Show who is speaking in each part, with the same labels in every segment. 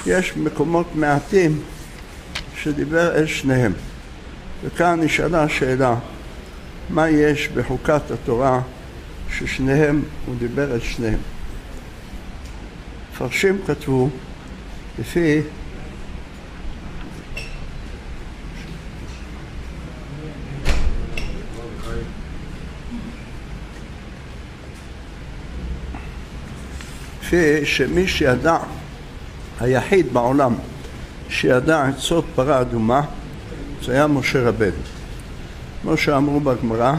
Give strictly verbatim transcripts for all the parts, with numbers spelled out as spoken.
Speaker 1: יש מקומות מעטים שדיבר אל שניהם. וכאן נשאלה השאלה, מה יש בחוקת התורה ששניהם, הוא דיבר אל שניהם? מפרשים כתבו, לפי לפי שמי שידע, היחיד בעולם שידע את סוד פרה אדומה, זה היה משה רבנו. כמו שאמרו בגמרא,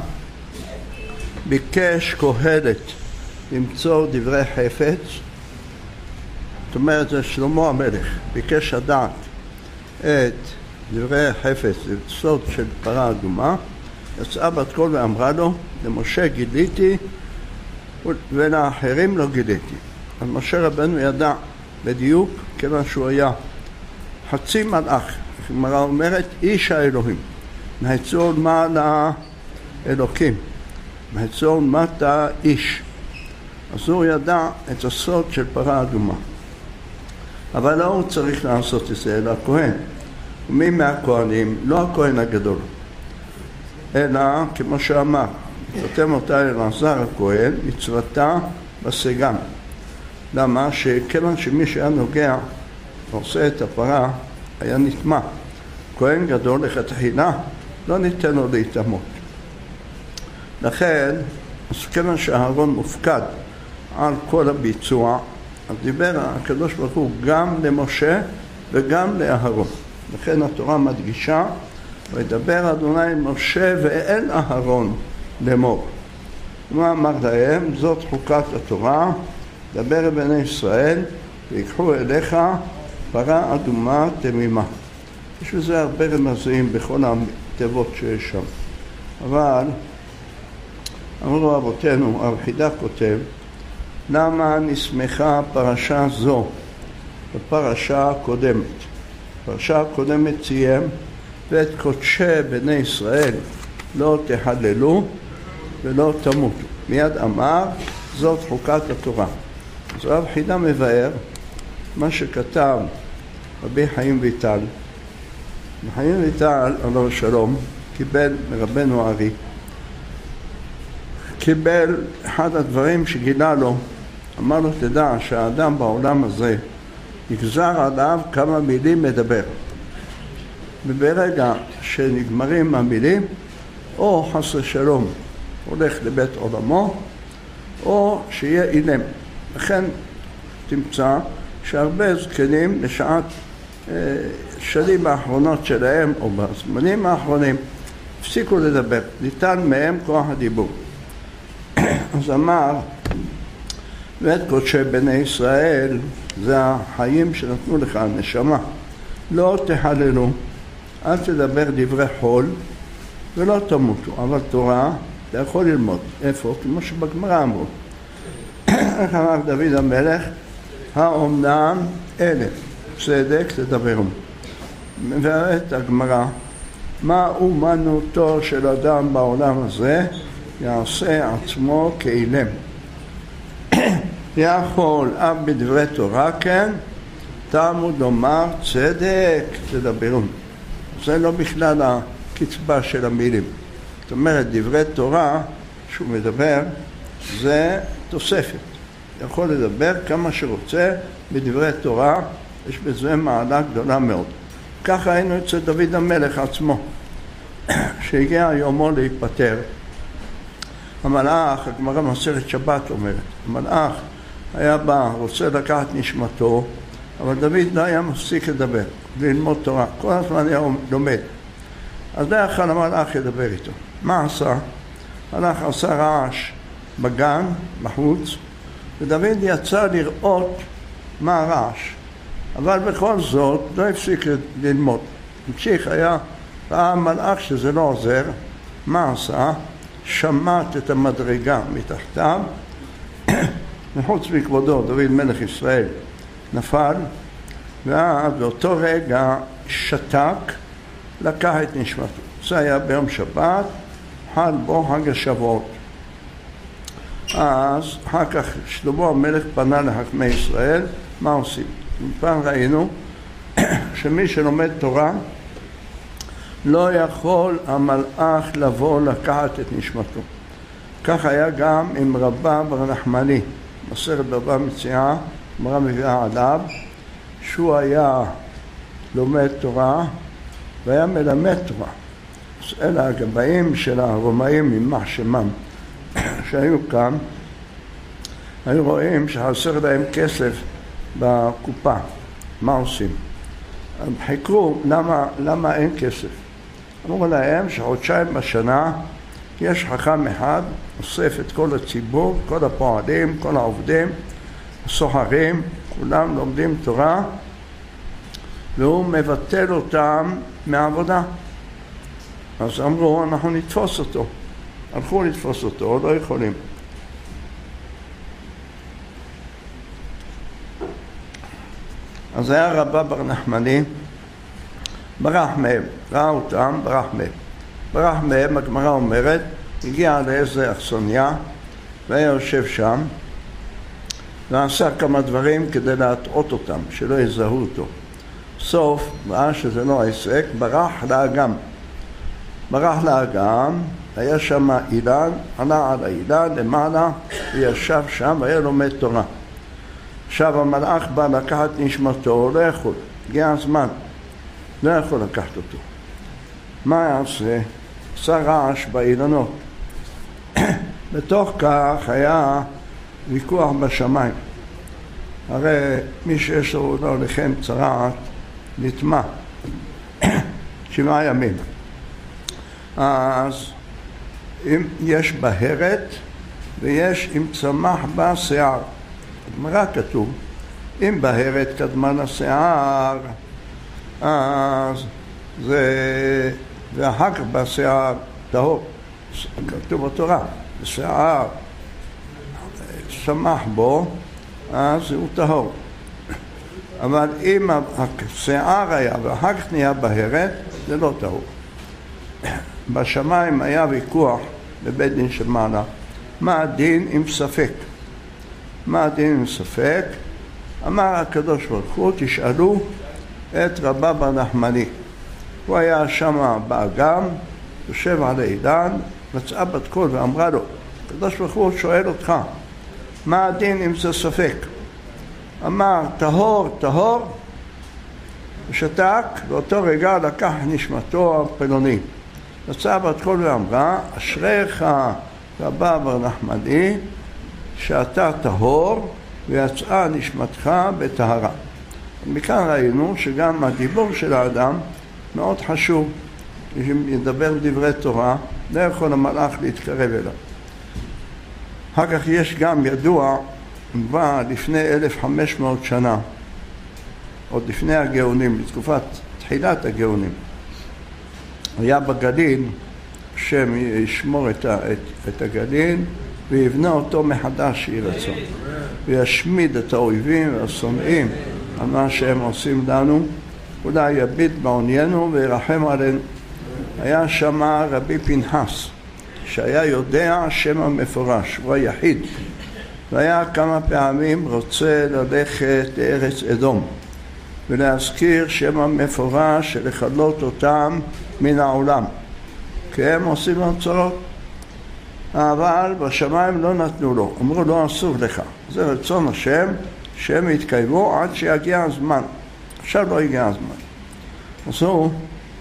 Speaker 1: ביקש קהלת למצוא דברי חפץ, זאת אומרת זה שלמה המלך, ביקש לדעת את דברי חפץ, את סוד של פרה אדומה, יצאה בת קול ואמרה לו, למשה גיליתי ולאחרים לא גיליתי. אז משה רבנו ידע בדיוק, כיוון שהוא היה חצי מלאך, הגמרא אומרת איש האלוהים, מהצור מעלה אלוקים, מהצור מטה איש. אז הוא ידע את הסוד של פרה אדומה, אבל לא הוא צריך לעשות את זה, אלא הכהן. ומי מהכהנים? לא הכהן הגדול, אלא כמו שאמר, חותם אותה אלעזר הכהן, מצוותה בסגן. למה? שכיוון שמי שהיה נוגע ועושה את הפרה היה נטמע. כהן גדול לכתחילה לא ניתן לו להתאמות. לכן, אז כיוון שהארון מופקד על כל הביצוע, אז דיבר הקדוש ברוך הוא גם למשה וגם לאהרון. לכן התורה מדגישה, וידבר אדוני אל משה ואל אהרון לאמור. מה אמר להם? זאת חוקת התורה, דבר אל בני ישראל ויקחו אליך פרה אדומה תמימה. יש בזה הרבה רמזים בכל התיבות שיש שם. אבל אמרו אבותינו, הרב חידא כותב, למה נסמכה פרשה זו בפרשה הקודמת? פרשה הקודמת ציים, ואת קודשי בני ישראל לא תחללו ולא תמותו. מיד אמר, זאת חוקת התורה. אז הרב חידא מבאר מה שכתב רבי חיים ויטל. חיים ויטל, עליו השלום, קיבל מרבנו הארי, קיבל אחד הדברים שגילה לו, אמר לו, תדע שהאדם בעולם הזה נגזר עליו כמה מילים מדבר. וברגע שנגמרים המילים, או חס ושלום הולך לבית עולמו, או שיהיה אילם. לכן תמצא שהרבה זקנים בשעת אה, שנים האחרונות שלהם, או בזמנים האחרונים, הפסיקו לדבר, ניתן מהם כוח הדיבור. אז אמר, ואת קודשי בני ישראל, זה החיים שנתנו לך, הנשמה. לא תחללו, אל תדבר דברי חול, ולא תמותו, אבל תורה אתה יכול ללמוד. איפה? כמו שבגמרא אמרו. איך אמר דוד המלך? האומנם אלה, צדק תדברו. ואת הגמרא, מה אומנותו של אדם בעולם הזה? יעשה עצמו כאילם. יכול אף בדברי תורה כן, תלמוד לומר צדק תדברו. זה לא בכלל הקצבה של המילים. זאת אומרת, דברי תורה שהוא מדבר זה תוספת. יכול לדבר כמה שרוצה בדברי תורה, יש בזה מעלה גדולה מאוד. ככה היינו אצל דוד המלך עצמו, שהגיע יומו להיפטר. המלאך, הגמרא במסכת שבת אומרת, המלאך היה בא, רוצה לקחת נשמתו, אבל דוד לא היה מפסיק לדבר, ללמוד תורה, כל הזמן היה לומד. אז לא יכול המלאך לדבר איתו. מה עשה? המלאך עשה רעש בגן, בחוץ, ודוד יצא לראות מה הרעש. אבל בכל זאת לא הפסיק ללמוד. המשיך, היה, ראה המלאך שזה לא עוזר. מה עשה? שמט את המדרגה מתחתיו, מחוץ מכבודו, דוד מלך ישראל נפל, ואז באותו רגע שתק, לקח את נשמתו. זה היה ביום שבת, חל בו חג השבועות. אז אחר כך שלמה המלך פנה לחכמי ישראל, מה עושים? פעם ראינו שמי שלומד תורה לא יכול המלאך לבוא לקחת את נשמתו. כך היה גם עם רבא בר נחמני, מסכת בבא מציעא, הגמרא מביאה עליו, שהוא היה לומד תורה והיה מלמד תורה. אלה הגבאים של הרומאים יימח שמם שהיו כאן, היו רואים שחסר להם כסף בקופה. מה עושים? הם חיכרו למה, למה אין כסף. אמרו להם שחודשיים בשנה יש חכם אחד, אוסף את כל הציבור, כל הפועלים, כל העובדים, הסוחרים, כולם לומדים תורה, והוא מבטל אותם מהעבודה. אז אמרו, אנחנו נתפוס אותו. הלכו לתפוס אותו, לא יכולים. אז היה רבא בר נחמני, ברח מהם, ראה אותם, ברח מהם. ברח מהם, הגמרא אומרת, הגיע לאיזה אכסניה, והיה יושב שם, ועשה כמה דברים כדי להטעות אותם, שלא יזהו אותו. סוף, ראה שזה לא העסק, ברח לאגם. ברח לאגם, היה שם אילן, עלה על האילן למעלה, וישב שם, והיה לומד תורה. עכשיו המלאך בא לקחת נשמתו, לא יכול, הגיע הזמן, לא יכול לקחת אותו. מה יעשה? עשה רעש באילנות. בתוך כך היה ויכוח בשמיים. הרי מי שיש לו לא לכם צרעת, נטמע. שבעה ימים. אז אם יש בהרת ויש אם צמח בה שיער. בגמרא כתוב, אם בהרת קדמה לשיער, אז זה, ואחר כך בשיער טהור. כתוב בתורה, שיער צמח בו, אז הוא טהור. אבל אם השיער היה ואחר כך נהיה בהרת, זה לא טהור. בשמיים היה ויכוח בבית דין של מעלה, מה הדין עם ספק? מה הדין עם ספק? אמר הקדוש ברוך הוא, תשאלו את רבא בר נחמני. הוא היה שם באגם, יושב על העידן, מצאה בת קול ואמרה לו, הקדוש ברוך הוא שואל אותך, מה הדין אם זה ספק? אמר, טהור, טהור, ושתק, באותו רגע לקח נשמתו הפלוני. מצאה בת קול ואמרה, אשריך רבא בר נחמני, שאתה טהור ויצאה נשמתך בטהרה. מכאן ראינו שגם הדיבור של האדם מאוד חשוב. אם ידבר דברי תורה, לא יכול המלאך להתקרב אליו. אחר כך יש גם ידוע, בא לפני אלף וחמש מאות שנה, עוד לפני הגאונים, בתקופת תחילת הגאונים, היה בגליל, שם ישמור את, את, את הגליל ויבנה אותו מחדש יהי רצון, וישמיד את האויבים והשונאים על מה שהם עושים לנו, אולי יביט בעניינו וירחם עלינו. היה שם רבי פנחס שהיה יודע שם המפורש, הוא היחיד, והיה כמה פעמים רוצה ללכת לארץ אדום ולהזכיר שם המפורש ולחלות אותם מן העולם, כי הם עושים לנו צרות. אבל בשמיים לא נתנו לו, אמרו לו אסור לך, זה רצון השם שהם יתקיימו עד שיגיע הזמן. עכשיו לא הגיע הזמן. אז הוא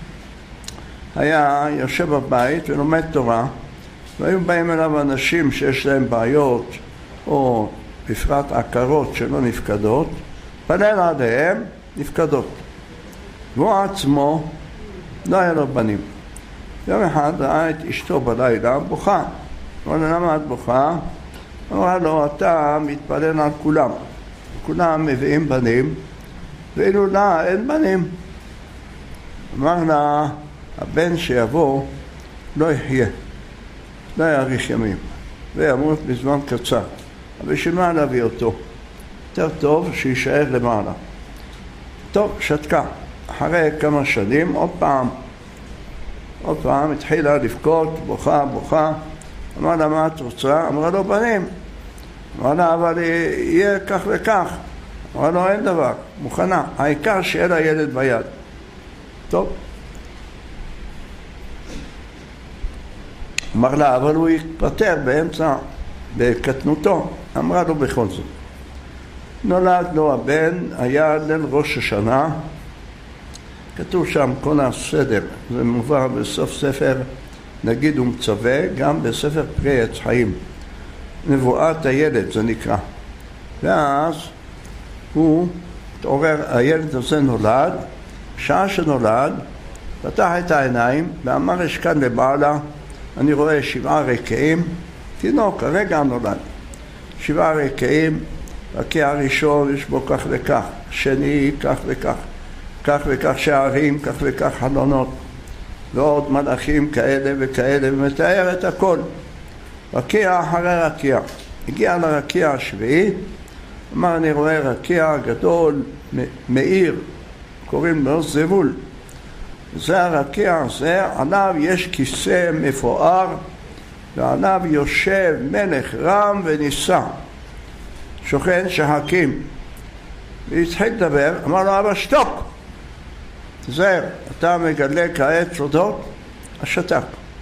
Speaker 1: היה יושב בבית ולומד תורה, והיו באים אליו אנשים שיש להם בעיות או בפרט עקרות שלא נפקדות, פלל עליהם נפקדות. והוא עצמו לא היה לו בנים. יום אחד ראה את אשתו בלילה בוכה. אמר לה, למה את בוכה? אמרה לו, אתה מתפלל על כולם. כולם מביאים בנים, ואילו לה אין בנים. אמר לה, הבן שיבוא לא יחיה, לא יאריך ימים, וימות בזמן קצר. אבל בשביל מה להביא אותו? יותר טוב שישאר למעלה. טוב, שתקה. אחרי כמה שנים, עוד פעם, עוד פעם התחילה לבכות, בוכה, בוכה. אמר לה, מה את רוצה? אמרה לו, בנים. אמר לה, אבל יהיה כך וכך. אמר לו, אין דבר, מוכנה, העיקר שיהיה לה ילד ביד. טוב. אמר לה, אבל הוא יתפטר באמצע, בקטנותו. אמרה לו בכל זאת. נולד לו הבן, היה ליל ראש השנה, כתוב שם כל הסדר, זה מובא בסוף ספר נגיד ומצווה, גם בספר פרי עץ חיים, נבואת הילד זה נקרא. ואז הוא התעורר, הילד הזה נולד, שעה שנולד, פתח את העיניים ואמר, יש כאן למעלה, אני רואה שבעה רקעים, תינוק, הרגע נולד, שבעה רקעים, רקיע הראשון יש בו כך וכך, שני כך וכך, כך וכך שערים, כך וכך חלונות, ועוד מלאכים כאלה וכאלה, ומתאר את הכל. רקיע אחרי רקיע. הגיע לרקיע השביעי, אמר, אני רואה רקיע גדול, מאיר, קוראים לו זבול. זה הרקיע הזה, עליו יש כיסא מפואר, ועליו יושב מלך רם ונישא, שוכן שחקים. והתחיל לדבר, אמר לו, אבא שתוק, תזהר, אתה מגלה כעת סודות? השתק.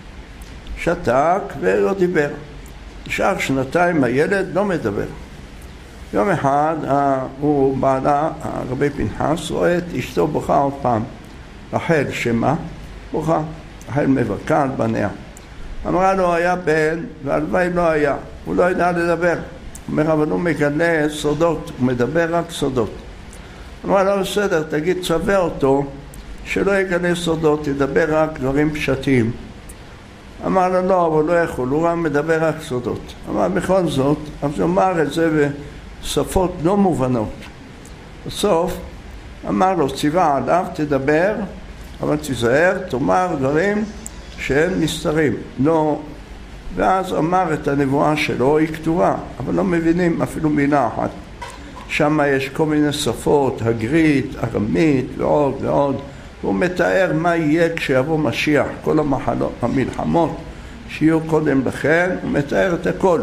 Speaker 1: שתק ולא דיבר. נשאר שנתיים הילד לא מדבר. יום אחד הוא בעלה, הרבי פנחס, רואה את אשתו בוכה עוד פעם. רחל שמה? בוכה. רחל מבכה על בניה. אמרה לו, היה בן, והלוואי לא היה. הוא לא ידע לדבר. אומר, אבל הוא מגלה סודות, הוא מדבר רק סודות. אמרה לו, בסדר, תגיד, צווה אותו, שלא יגלה סודות, ידבר רק דברים פשטיים. אמר לו, לא, אבל לא יכול, הוא רק מדבר רק סודות. אמר, בכל זאת, אז הוא אמר את זה בשפות לא מובנות. בסוף, אמר לו, ציווה עליו, תדבר, אבל תיזהר, תאמר דברים שהם נסתרים. לא, ואז אמר את הנבואה שלו, היא כתובה, אבל לא מבינים אפילו מילה אחת. שם יש כל מיני שפות, הגרית, ארמית ועוד ועוד. הוא מתאר מה יהיה כשיבוא משיח, כל המחלות, המלחמות שיהיו קודם לכן, הוא מתאר את הכל.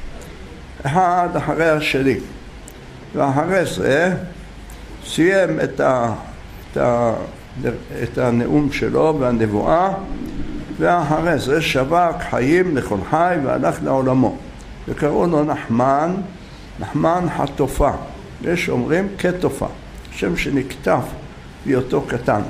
Speaker 1: אחד אחרי השני. ואחרי זה סיים את, ה, את, ה, את הנאום שלו והנבואה, ואחרי זה שבק חיים לכל חי והלך לעולמו. וקראו לו נחמן, נחמן חטופה. יש אומרים כתופה, שם שנכתב בהיותו קטן.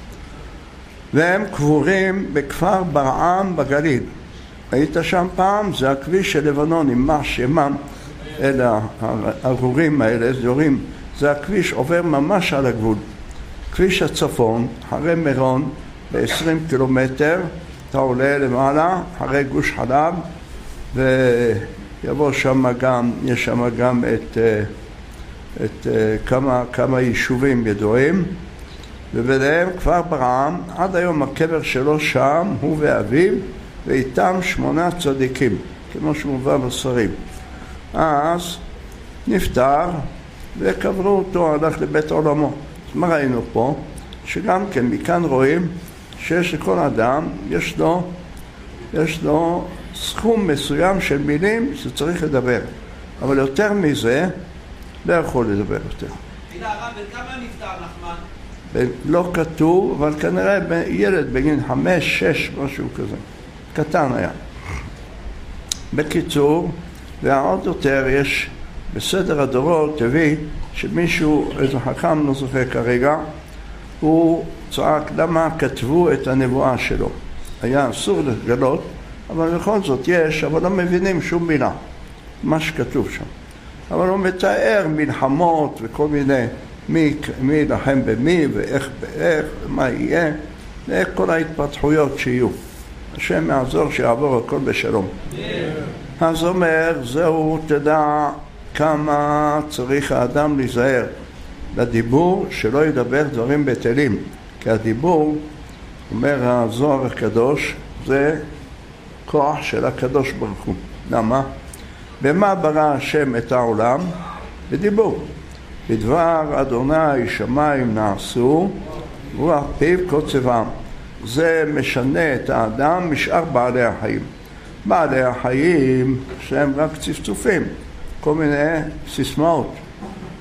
Speaker 1: והם קבורים בכפר ברעם בגליל. היית שם פעם? זה הכביש של לבנון, יימח שמם, אלה הארורים האלה, זורים. זה הכביש עובר ממש על הגבול. כביש הצפון, אחרי מירון, ב-עשרים קילומטר, אתה עולה למעלה, אחרי גוש חלב, ויבוא שם גם, יש שם גם את, את כמה, כמה יישובים ידועים, וביניהם כפר ברעם, עד היום הקבר שלו שם, הוא ואביו, ואיתם שמונה צדיקים, כמו שמובא בספרים. אז נפטר, וקברו אותו, הלך לבית עולמו. אז מה ראינו פה? שגם כן מכאן רואים שיש לכל אדם, יש לו, יש לו סכום מסוים של מילים שצריך לדבר. אבל יותר מזה, לא יכול לדבר יותר.
Speaker 2: תראה הרב, בן כמה נפטר נחמן?
Speaker 1: לא כתוב, אבל כנראה ילד בגיל חמש, שש, משהו כזה. קטן היה. בקיצור, ועוד יותר יש בסדר הדורות, תביא שמישהו, איזה חכם, לא זוכר כרגע, הוא צעק למה כתבו את הנבואה שלו. היה אסור לגלות, אבל בכל זאת יש, אבל לא מבינים שום מילה, מה שכתוב שם. אבל הוא מתאר מלחמות וכל מיני, מי, מי ילחם במי ואיך באיך, מה יהיה, ואיך כל ההתפתחויות שיהיו. השם יעזור שיעבור הכל בשלום. Yeah. אז אומר, זהו, תדע כמה צריך האדם להיזהר לדיבור, שלא ידבר דברים בטלים. כי הדיבור, אומר הזוהר הקדוש, זה כוח של הקדוש ברוך הוא. למה? במה ברא השם את העולם? בדיבור. בדבר אדוני שמיים נעשו, רוח פיו קוצבם. זה משנה את האדם משאר בעלי החיים. בעלי החיים שהם רק צפצופים, כל מיני סיסמאות.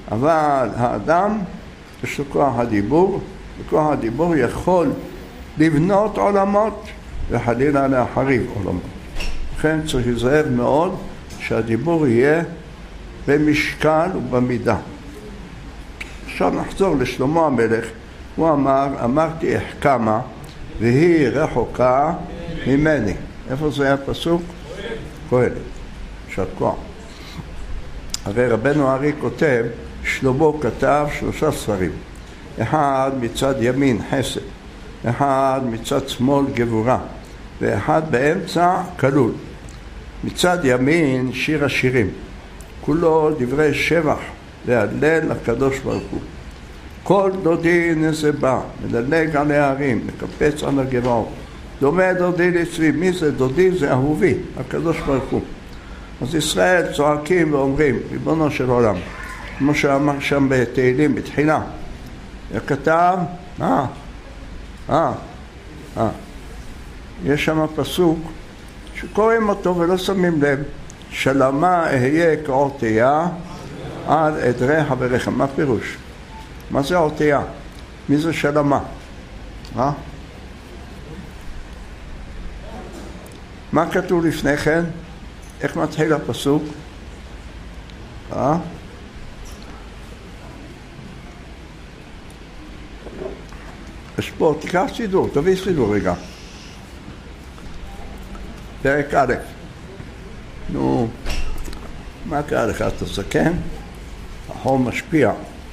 Speaker 1: אבל האדם יש לו כוח הדיבור, וכוח הדיבור יכול לבנות עולמות וחלילה להחריב עולמות. לכן צריך להיזהר מאוד שהדיבור יהיה במשקל ובמידה. עכשיו נחזור לשלמה המלך. הוא אמר, אמרתי אחכמה והיא רחוקה ממני. איפה זה היה פסוק? קהלת. יישר כוח. הרי רבנו ארי כותב, שלמה כתב שלושה ספרים. אחד מצד ימין חסד, אחד מצד שמאל גבורה, ואחד באמצע כלול. מצד ימין שיר השירים, כולו דברי שבח להלל לקדוש ברוך הוא. כל דודי נזבה, מדלג על הערים, מקפץ על הגבעות. דומה דודי לצבי. מי זה דודי? זה אהובי, הקדוש ברוך הוא. אז ישראל צועקים ואומרים, ריבונו של עולם, כמו שאמר שם בתהילים בתחילה, וכתב, אה, אה, אה, יש שם פסוק שקוראים אותו ולא שמים לב, שלמה אהיה כעורתיה על עדרי חבריך. מה פירוש? מה זה עורתיה? מי זה שלמה? אה? מה כתוב לפני כן? איך מתחיל הפסוק? אה? יש פה, תיקח סידור, תביא סידור רגע. פרק א'. נו, מה קרה לך? אתה זקן? החור משפיע.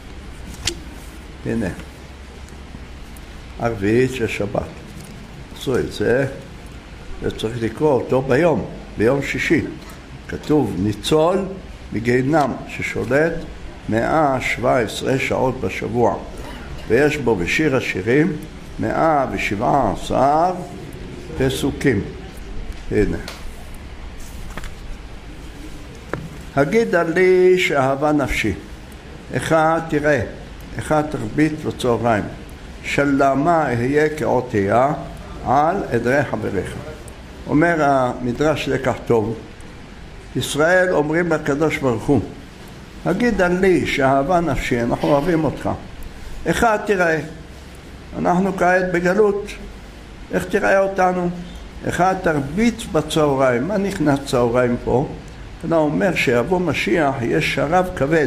Speaker 1: הנה. הרביעית של שבת. עשו את זה, וצריך לקרוא אותו ביום, ביום שישי. כתוב ניצול מגיהנם ששולט מאה שבע עשרה שעות בשבוע. ויש בו בשיר השירים מאה ושבע עשרה פסוקים. הנה. הגידה לי שאהבה נפשי. אחד תראה, אחד תרבית בצהריים. שלמה אהיה כעורתיה על עדרי חבריך. אומר המדרש לקח טוב, ישראל אומרים לקדוש ברוך הוא, הגידה לי שאהבה נפשי, אנחנו אוהבים אותך. אחד תראה, אנחנו כעת בגלות, איך תראה אותנו? אחד תרביץ בצהריים. מה נכנס צהריים פה? אתה אומר שיבוא משיח יש שרב כבד,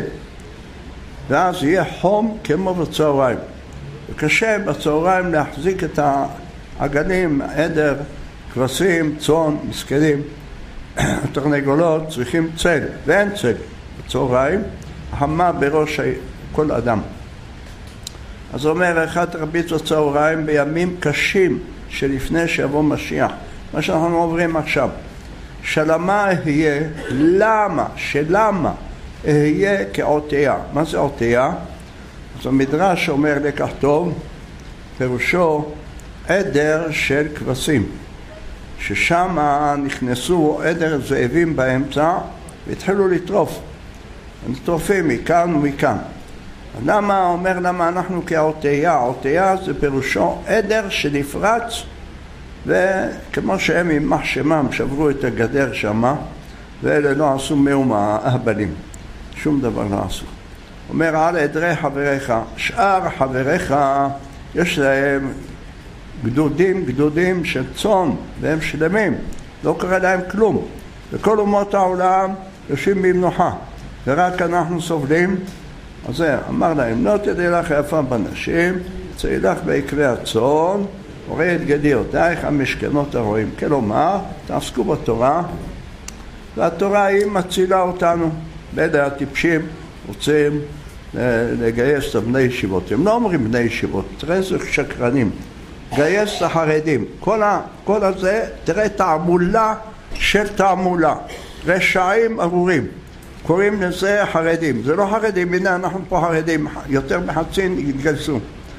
Speaker 1: ואז יהיה חום כמו בצהריים, וקשה בצהריים להחזיק את העגלים, עדר, כבשים, צאן, מסכנים. תרנגולות צריכים צל, ואין צל בצהריים, החמה בראש כל אדם. אז אומר אחד תרביץ בצהריים בימים קשים שלפני שיבוא משיח, מה שאנחנו עוברים עכשיו. שלמה אהיה, למה, שלמה אהיה כעורתיה. מה זה עורתיה? אז המדרש אומר לקח טוב, פירושו עדר של כבשים, ששם נכנסו עדר זאבים באמצע והתחילו לטרוף, נטרופים מכאן ומכאן. למה אומר למה אנחנו כעורתיה? עורתיה זה פירושו עדר שנפרץ, וכמו שהם עם מחשמם שברו את הגדר שמה, ואלה לא עשו מאומה, אהבלים, שום דבר לא עשו. אומר על עדרי חבריך, שאר חבריך יש להם גדודים גדודים של צאן, והם שלמים, לא קרה להם כלום, וכל אומות העולם יושבים במנוחה, ורק אנחנו סובלים. אז זה אמר להם, לא תדעי לך יפה בנשים, צאי לך בעקבי הצאן, וראי את גדיותייך המשכנות הרועים. כלומר, תעסקו בתורה, והתורה היא מצילה אותנו. באלה הטיפשים רוצים לגייס את בני ישיבות. הם לא אומרים בני ישיבות, תראה איזה שקרנים. גייס את החרדים. כל, ה, כל הזה, תראה תעמולה של תעמולה. רשעים ארורים. קוראים לזה חרדים. זה לא חרדים, הנה אנחנו פה חרדים, יותר מחצי התגייסו.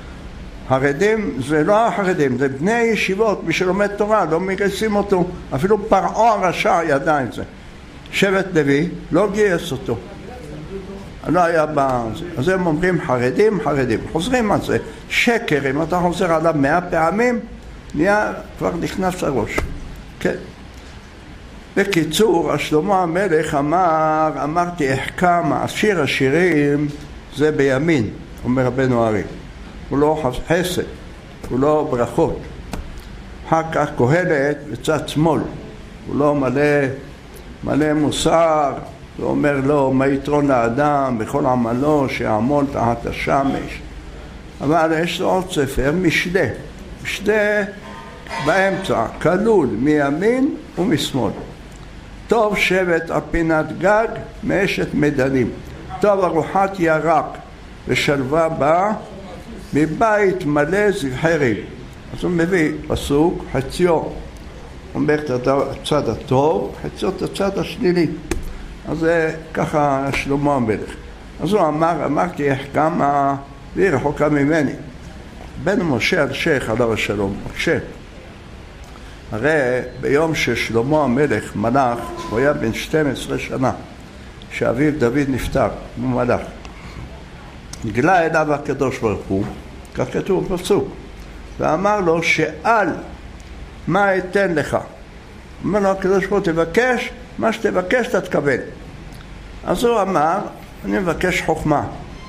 Speaker 1: חרדים זה לא החרדים, זה בני ישיבות, מי שלומד תורה, לא מגייסים אותו. אפילו פרעה הרשע ידע את זה. שבט לוי לא גייס אותו. לא היה בזה. אז הם אומרים חרדים, חרדים. חוזרים על זה. שקר, אם אתה חוזר עליו מאה פעמים, נהיה כבר נכנס לראש. כן. בקיצור, שלמה המלך אמר, אמרתי אחכמה, שיר השירים זה בימין, אומר רבנו ארי. הוא לא חסד, הוא לא ברכות. אחר כך קהלת בצד שמאל, הוא לא מלא, מלא מוסר, הוא אומר לו מה יתרון לאדם בכל עמלו שיעמול תחת השמש. אבל יש לו עוד ספר, משנה, משנה באמצע, כלול מימין ומשמאל. טוב שבט על פינת גג מאשת מדנים, טוב ארוחת ירק ושלווה בה מבית מלא זבחי ריב. אז הוא מביא פסוק, חציו אומר את הצד הטוב, חציו את הצד השלילי. אז זה ככה שלמה המלך. אז הוא אמר, אמרתי איך כמה, והיא רחוקה ממני. בן משה אלשיך עליו השלום, משה. הרי ביום ששלמה המלך מלך, הוא היה בן שתים עשרה שנה, שאביו דוד נפטר, הוא מלך. נגלה אליו הקדוש ברוך הוא, כך כתוב בפסוק, ואמר לו שאל מה אתן לך. אמר לו הקדוש ברוך הוא, תבקש, מה שתבקש אתה תקבל. אז הוא אמר, אני מבקש חוכמה.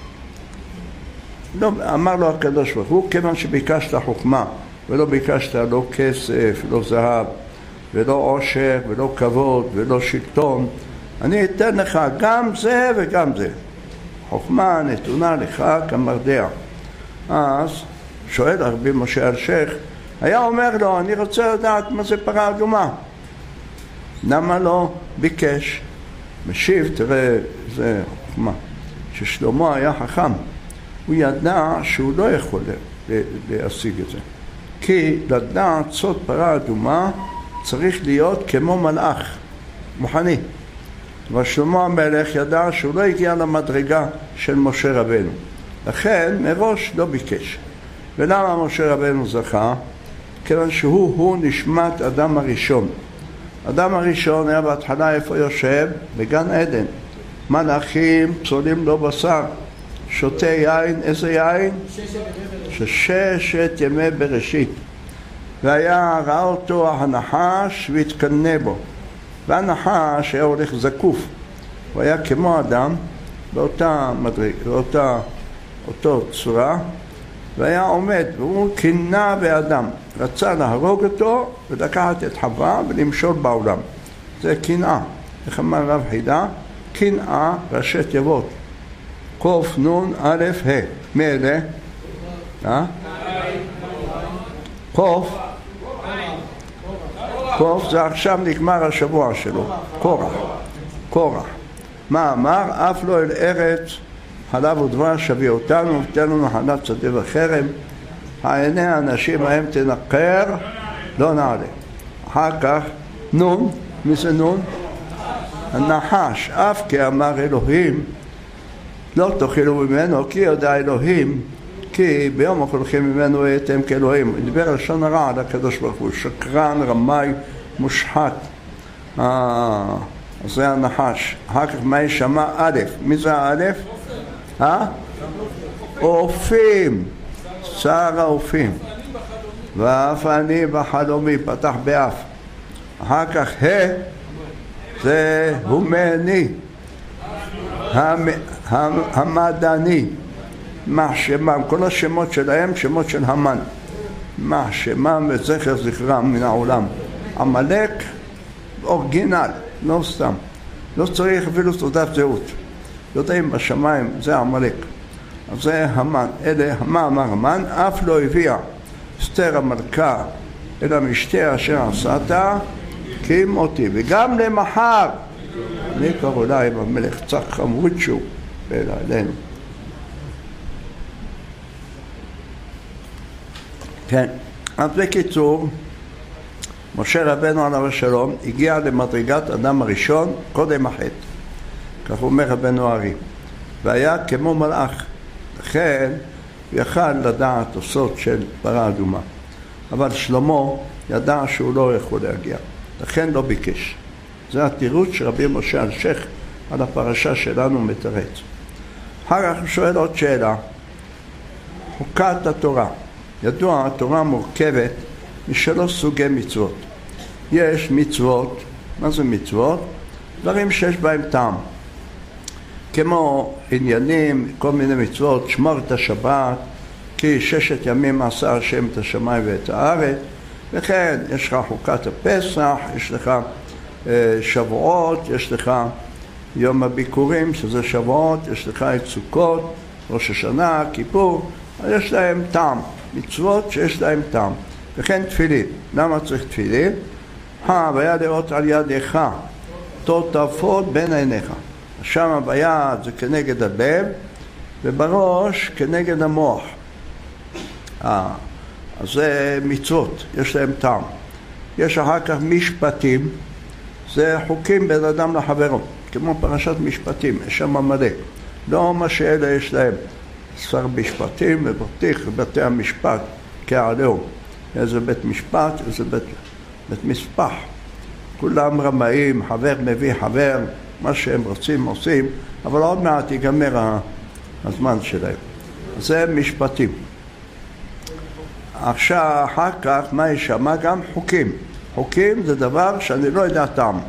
Speaker 1: לא, אמר לו הקדוש ברוך הוא, כיוון שביקשת חוכמה, ולא ביקשת לא כסף, לא זהב, ולא עושר, ולא כבוד, ולא שלטון, אני אתן לך גם זה וגם זה. חוכמה נתונה לך כמרדע. אז שואל רבי משה אלשיך, היה אומר לו, אני רוצה לדעת מה זה פרה אדומה. למה לא ביקש? משיב, תראה, זה חוכמה. ששלמה היה חכם, הוא ידע שהוא לא יכול להשיג את זה. כי לדעת סוד פרה אדומה צריך להיות כמו מלאך, מוכני. ושלמה המלך ידע שהוא לא הגיע למדרגה של משה רבנו. לכן מראש לא ביקש. ולמה משה רבנו זכה? כיוון שהוא הוא נשמת אדם הראשון. אדם הראשון היה בהתחלה איפה יושב? בגן עדן. מלאכים פסולים לו בשר. שותה יין, איזה יין? שששת ימי בראשית. והיה ראה אותו הנחש והתקנא בו. והנחש היה הולך זקוף. הוא היה כמו אדם באותה מדרג, באותה אותו צורה, והיה עומד, והוא קינא באדם. רצה להרוג אותו ולקחת את חווה ולמשול בעולם. זה קנאה. איך אמר רב חידה? קנאה ראשי תיבות. קוף נון א' ה'. מי אלה? אה? קוף. קוף זה עכשיו נגמר השבוע שלו. קורח. קורח. מה אמר? אף לא אל ארץ חלב ודבש הביא אותנו ותן לנו נחלת שדה וחרם. העיני האנשים ההם תנקר לא נעלה. אחר כך נון. מי זה נון? הנחש. אף כי אמר אלוהים לא תאכלו ממנו כי יודע אלוהים כי ביום אוכלים ממנו הייתם כאלוהים. הוא דיבר על לשון הרע על הקדוש ברוך הוא, שקרן, רמאי, מושחת. אה, זה הנחש. אחר כך מה ישמע? א', מי זה האלף? אה? אופים, שר האופים. ואף אני בחלומי, פתח באף. אחר כך ה' זה הומני, המדעני, מחשמם, כל השמות שלהם שמות של המן. מחשמם וזכר זכרם מן העולם. עמלק אורגינל, לא סתם. לא צריך אפילו תעודת זהות. יודעים בשמיים, זה עמלק. אז זה המן. אלה, מה אמר המן? אף לא הביאה אסתר המלכה אלא משתה אשר עשת כי מותי. וגם למחר אני קראו לה עם המלך צח חמודשו אלינו. כן, אז בקיצור, משה רבנו עליו השלום הגיע למדרגת אדם הראשון קודם החטא. כך אומר רבנו ארי. והיה כמו מלאך. לכן הוא יכל לדעת הסוד של פרה אדומה. אבל שלמה ידע שהוא לא יכול להגיע. לכן לא ביקש. זה התירוץ שרבי משה אלשיך על הפרשה שלנו מתרץ. אחר כך הוא שואל עוד שאלה. חוקת התורה. ידוע, התורה מורכבת משלוש סוגי מצוות. יש מצוות, מה זה מצוות? דברים שיש בהם טעם. כמו עניינים, כל מיני מצוות, שמור את השבת, כי ששת ימים עשה השם את השמיים ואת הארץ, וכן יש לך חוקת הפסח, יש לך אה, שבועות, יש לך יום הביקורים שזה שבועות, יש לך את סוכות, ראש השנה, כיפור, יש להם טעם, מצוות שיש להם טעם. וכן תפילין, למה צריך תפילין? אה, והיה לראות על ידיך, תוטפות בין עיניך. שם ביד זה כנגד הלב, ובראש כנגד המוח. אה, אז זה מצוות, יש להם טעם. יש אחר כך משפטים, זה חוקים בין אדם לחברו, כמו פרשת משפטים, יש שם מלא. לא מה שאלה יש להם, שר משפטים ובטיח בתי המשפט כעליהו. איזה בית משפט, איזה בית, בית מספח. כולם רמאים, חבר מביא חבר, מה שהם רוצים עושים, אבל עוד מעט ייגמר הזמן שלהם. זה משפטים. עכשיו, אחר כך, מה יש שם? גם חוקים. חוקים זה דבר שאני לא יודע טעם.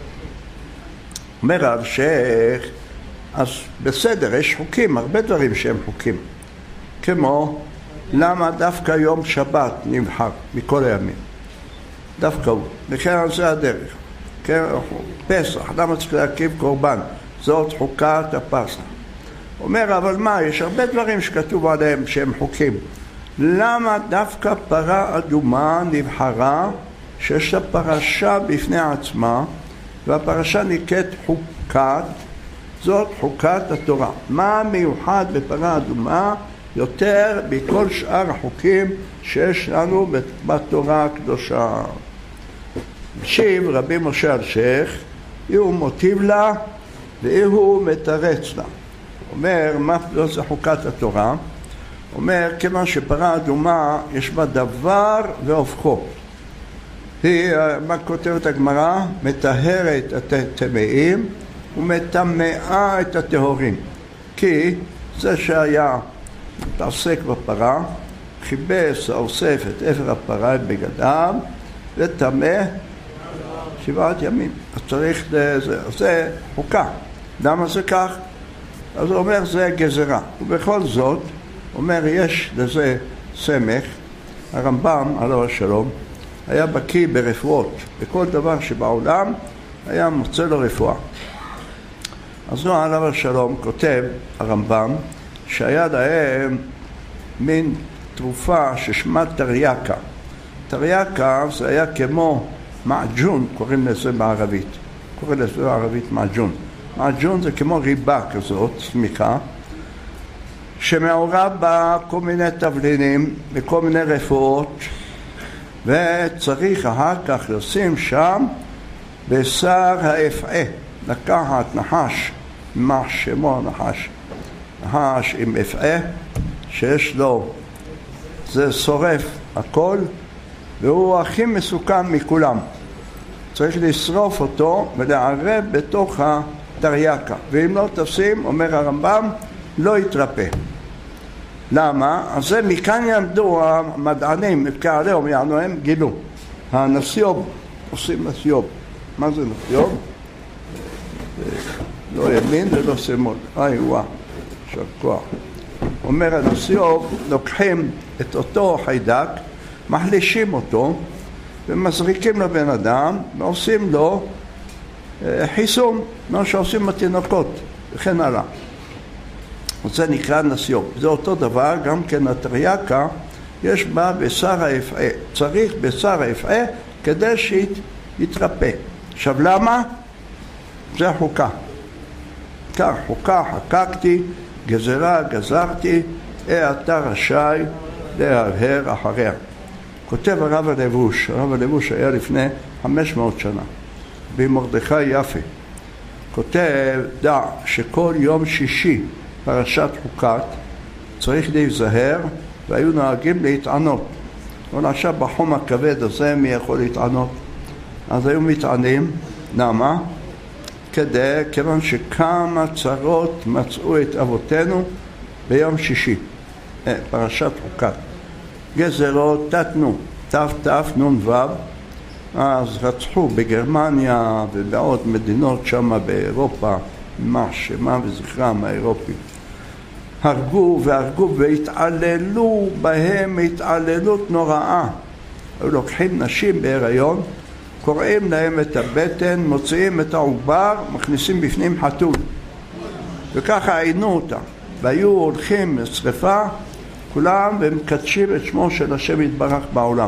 Speaker 1: אומר הרשך, אז בסדר, יש חוקים, הרבה דברים שהם חוקים. כמו, למה דווקא יום שבת נבחר מכל הימים? דווקא הוא. וכן על זה הדרך. כן, פסח, למה צריך להקיב קורבן? זאת חוקת הפסח. אומר, אבל מה, יש הרבה דברים שכתוב עליהם שהם חוקים. למה דווקא פרה אדומה נבחרה שיש לה פרשה בפני עצמה, והפרשה נקראת חוקת, זאת חוקת התורה. מה מיוחד בפרה אדומה יותר בכל שאר החוקים שיש לנו בתורה הקדושה? משיב רבי משה אלשיך, הוא מוטיב לה והוא מתרץ לה. אומר, מה זה חוקת התורה? אומר, כיוון שפרה אדומה יש בה דבר והופכו. היא, מה כותבת הגמרא? מטהרת את הטמאים ומטמאה את הטהורים. כי זה שהיה מתעסק בפרה, חיבס האוסף את עבר הפרה בגדיו וטמא שבעת ימים. אז צריך לזה, זה חוקה. למה זה כך? אז הוא אומר, זה גזרה. ובכל זאת, אומר, יש לזה סמך. הרמב"ם, עליו השלום, היה בקיא ברפואות. בכל דבר שבעולם היה מוצא לו רפואה. אז הוא, עליו השלום, כותב, הרמב"ם, שהיה להם מין תרופה ששמה תרייקה. תרייקה זה היה כמו מעג'ון, קוראים לזה בערבית. קוראים לזה בערבית מעג'ון. מעג'ון זה כמו ריבה כזאת, סמיקה, שמעורב בה כל מיני תבלינים וכל מיני רפואות, וצריך אחר כך לשים שם בשר האפעה, לקחת נחש, מה שמו נחש, נחש עם אפעה שיש לו, זה שורף הכל, והוא הכי מסוכן מכולם. צריך לשרוף אותו ולערב בתוך התרייקה, ואם לא תשים, אומר הרמב"ם, לא יתרפא. למה? אז זה מכאן יעמדו המדענים, כעליהם יענו, הם גילו. הנסיוב, עושים נסיוב. מה זה נסיוב? לא ימין ולא שמאל. איי וואו, עכשיו כוח. אומר הנסיוב, לוקחים את אותו חיידק, מחלישים אותו, ומזריקים לבן אדם, ועושים לו חיסון, מה שעושים בתינוקות, וכן הלאה. זה נקרא נסיוב. זה אותו דבר, גם כן התרייקה, יש בה בשר האפעה. צריך בשר האפעה כדי שיתרפא. עכשיו למה? זה חוקה. כך, חוקה, חקקתי, גזרה, גזרתי, אה אתה רשאי להרהר אחריה. כותב הרב הלבוש, הרב הלבוש היה לפני חמש מאות שנה, במרדכי יפה. כותב, דע שכל יום שישי פרשת חוקת צריך להיזהר, והיו נוהגים להתענות. אבל עכשיו בחום הכבד הזה מי יכול להתענות? אז היו מתענים. למה? כדי, כיוון שכמה צרות מצאו את אבותינו ביום שישי, פרשת חוקת. גזרות תתנו, תף תף נון וו, אז רצחו בגרמניה ובעוד מדינות שם באירופה יימח שמם וזכרם האירופים. הרגו והרגו והתעללו בהם התעללות נוראה. היו לוקחים נשים בהיריון, קוראים להם את הבטן, מוציאים את העובר, מכניסים בפנים חתול. וככה עינו אותם. והיו הולכים לשרפה, כולם, ומקדשים את שמו של השם יתברך בעולם.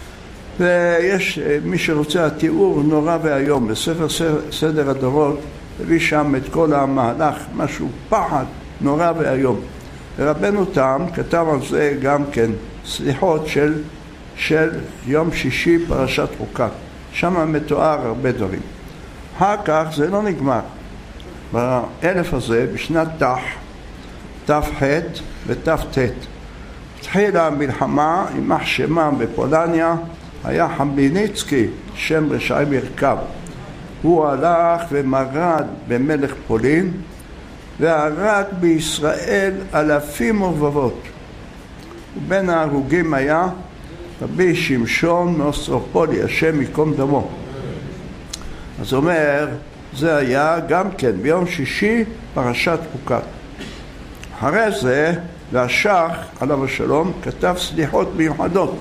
Speaker 1: ויש מי שרוצה התיאור נורא והיום, בספר סדר הדורות, הביא שם את כל המהלך, משהו פחד נורא והיום. ורבנו תם כתב על זה גם כן סליחות של, של יום שישי פרשת חוקת. שם מתואר הרבה דברים. אחר כך זה לא נגמר. באלף הזה, בשנת תח, תח ותח תת, התחילה המלחמה עם מחשמה בפולניה, היה חמליניצקי, שם רשעי מרכב. הוא הלך ומרד במלך פולין, והרג בישראל אלפים ורבבות. ובין ההרוגים היה רבי שמשון מאוסטרופולי, השם יקום דמו. אז אומר, זה היה גם כן ביום שישי פרשת חוקת. אחרי זה, והשח עליו השלום כתב סליחות מיוחדות,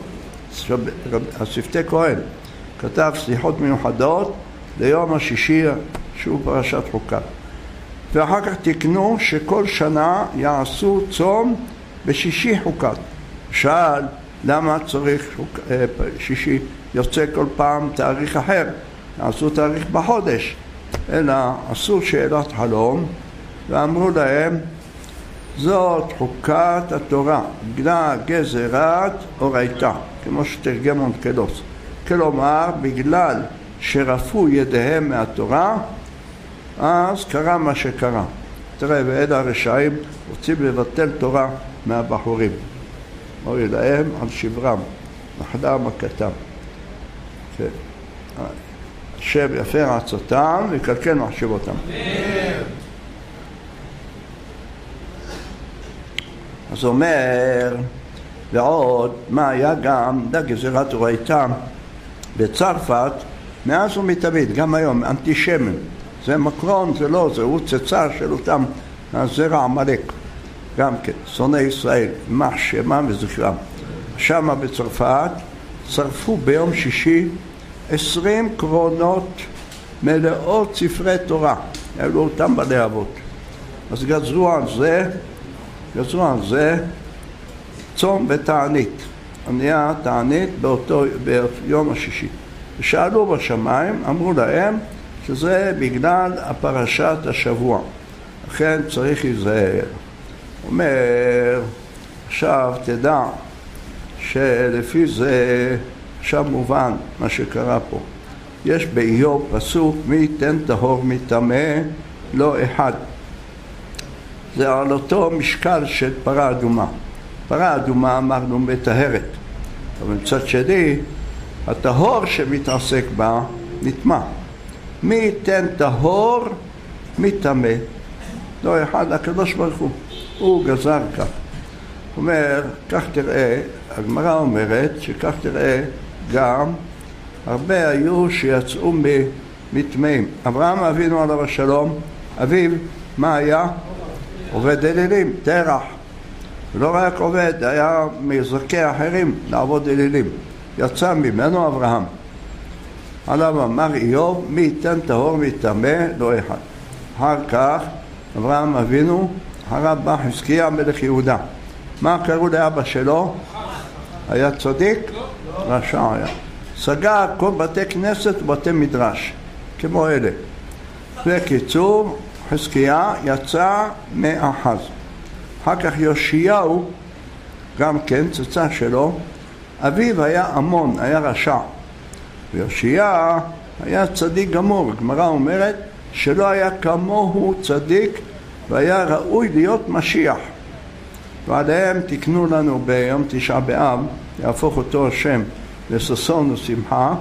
Speaker 1: השפתי כהן כתב סליחות מיוחדות ליום השישי שהוא פרשת חוקת. ואחר כך תקנו שכל שנה יעשו צום בשישי חוקת. שאל למה צריך חוק, שישי, יוצא כל פעם תאריך אחר, יעשו תאריך בחודש, אלא עשו שאלת חלום ואמרו להם, זאת חוקת התורה, בגלל גזירת אורייתא, כמו שתרגם אונקלוס. כלומר, בגלל שרפו ידיהם מהתורה, אז קרה מה שקרה. תראה, ואלה הרשעים רוצים לבטל תורה מהבחורים. אוי להם על שברם, נחלה מכתם. השם יפר עצותם ויקלקל מחשבותם. אז אומר, ועוד, מה היה גם, דה גזירת אורייתא בצרפת, מאז ומתמיד, גם היום, אנטישמים. זה מקרון, זה לא, זה הוא צצה של אותם הזרע עמלק. גם כן, שונאי ישראל, יימח שמם וזכרם. שמה בצרפת, שרפו ביום שישי עשרים קרונות מלאות ספרי תורה. היו אותם בעלי אבות. אז גזרו על זה, גזרו על זה צום ותענית. נהיה תענית באותו, ביום השישי. ושאלו בשמיים, אמרו להם שזה בגלל הפרשת השבוע. לכן צריך להיזהר. אומר, עכשיו תדע שלפי זה עכשיו מובן מה שקרה פה. יש באיוב פסוק, מי ייתן טהור מטמא לא אחד. זה על אותו משקל של פרה אדומה. פרה אדומה אמרנו מטהרת, אבל מצד שני הטהור שמתעסק בה נטמא. מי ייתן טהור מטמא לא אחד, הקדוש ברוך הוא, הוא גזר כך. אומר, כך תראה, הגמרא אומרת שכך תראה גם הרבה היו שיצאו מטמאים. אברהם אבינו עליו השלום, אביו, מה היה? עובד אלילים, תרח. לא רק עובד, היה מזכה אחרים לעבוד אלילים. יצא ממנו אברהם. עליו אמר איוב, מי ייתן טהור מטמא לא אחד. אחר כך אברהם אבינו, הרב בא חזקיה מלך יהודה. מה קראו לאבא שלו? היה צדיק? רשע היה. סגר כל בתי כנסת ובתי מדרש, כמו אלה. בקיצור, חזקיה יצא מאחז. אחר כך יאשיהו, גם כן, צאצא שלו, אביו היה עמון, היה רשע. ויאשיהו היה צדיק גמור. הגמרא אומרת שלא היה כמוהו צדיק והיה ראוי להיות משיח. ועליהם תקנו לנו ביום תשעה באב, יהפוך אותו השם לששון ושמחה.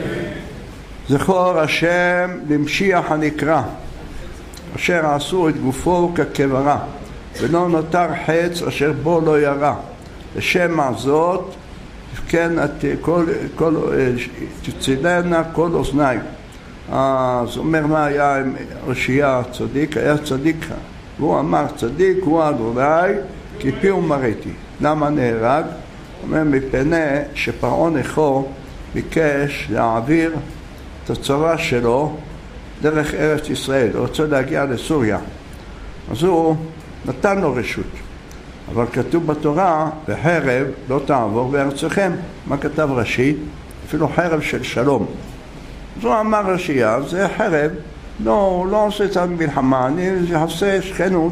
Speaker 1: זכור השם למשיח הנקרא, אשר עשו את גופו כקברה, ולא נותר חץ אשר בו לא ירה. לשם זאת, כן, כל, כל, תצילנה כל אוזניים. אז אומר מה היה עם רשיה הצדיק, היה צדיק, והוא אמר צדיק הוא אדוני כי פי ומראתי. למה נהרג? אומר מפני שפרעה נכו ביקש להעביר את הצבא שלו דרך ארץ ישראל, הוא רוצה להגיע לסוריה, אז הוא נתן לו רשות, אבל כתוב בתורה בחרב לא תעבור בארצכם. מה כתב רש"י? אפילו חרב של שלום. אז הוא אמר רש"יה, זה חרב, לא, לא עושה את המלחמה, אני אעשה שכנות,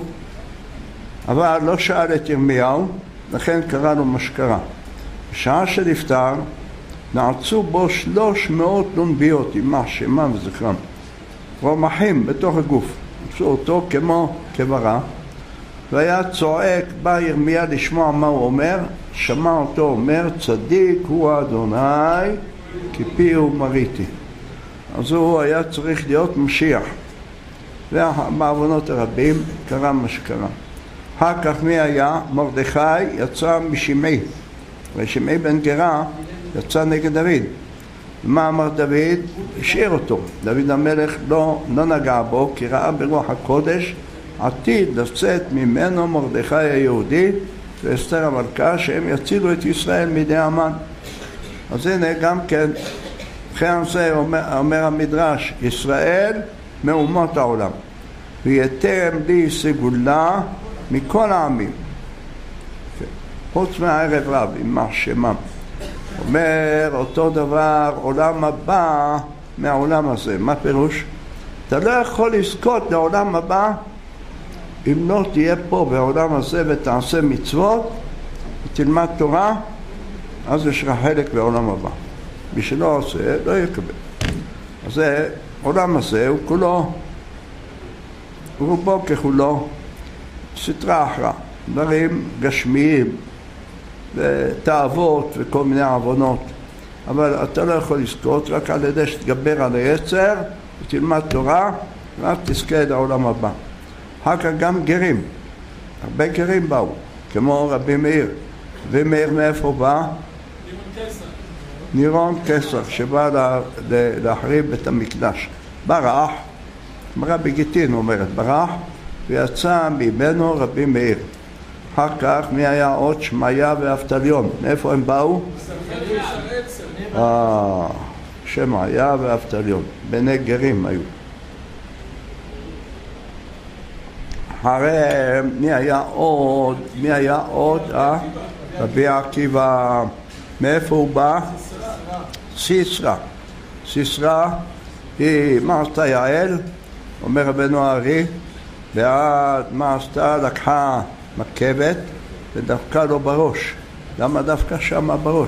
Speaker 1: אבל לא שאל את ירמיהו, לכן קרא לו מה שקרה. בשעה שנפטר נעצו בו שלוש מאות נונביות, יימח שמם וזכרם, רומחים בתוך הגוף, עשו אותו כמו קברה, והיה צועק, בא ירמיה לשמוע מה הוא אומר, שמע אותו אומר צדיק הוא אדוני כי פי ומראתי. אז הוא היה צריך להיות משיח, ובעוונות הרבים קרה מה שקרה. אחר כך מי היה? מרדכי יצא משמעי, ושמעי בן גרה יצא נגד דוד. מה אמר דוד? השאיר אותו. דוד המלך לא, לא נגע בו, כי ראה ברוח הקודש עתיד לצאת ממנו מרדכי היהודי ואסתר המלכה שהם יצילו את ישראל מידי המן. אז הנה גם כן, אחרי זה אומר, אומר המדרש, ישראל מאומות העולם ויתרם לי סגולה מכל העמים חוץ מהערב רב, יימח שמם. אומר אותו דבר עולם הבא מהעולם הזה. מה פירוש? אתה לא יכול לזכות לעולם הבא אם לא תהיה פה בעולם הזה ותעשה מצוות ותלמד תורה, אז יש לך חלק בעולם הבא. מי שלא עושה לא יקבל. אז זה עולם הזה הוא כולו, רובו ככולו סטרה אחרה, דברים גשמיים ותאוות וכל מיני עוונות, אבל אתה לא יכול לזכות רק על ידי שתגבר על היצר ותלמד תורה ואז תזכה לעולם הבא. אחר כך גם גרים, הרבה גרים באו, כמו רבי מאיר. רבי מאיר מאיפה בא? נירון קסר, שבא לה, להחריב את המקדש. ברח, רבי גיטין אומרת, ברח ויצא ממנו רבי מאיר. אחר כך מי היה עוד? שמעיה ואבטליון. מאיפה הם באו? אה, שמעיה ואבטליון, בני גרים היו. אחרי מי היה עוד? מי היה עוד? אה? רבי עקיבא. מאיפה הוא בא? סיסרא. סיסרא היא, מה עשתה יעל? אומר רבנו הארי, ועד מה עשתה? לקחה מקבת ודפקה לו בראש. למה דווקא שמה בראש?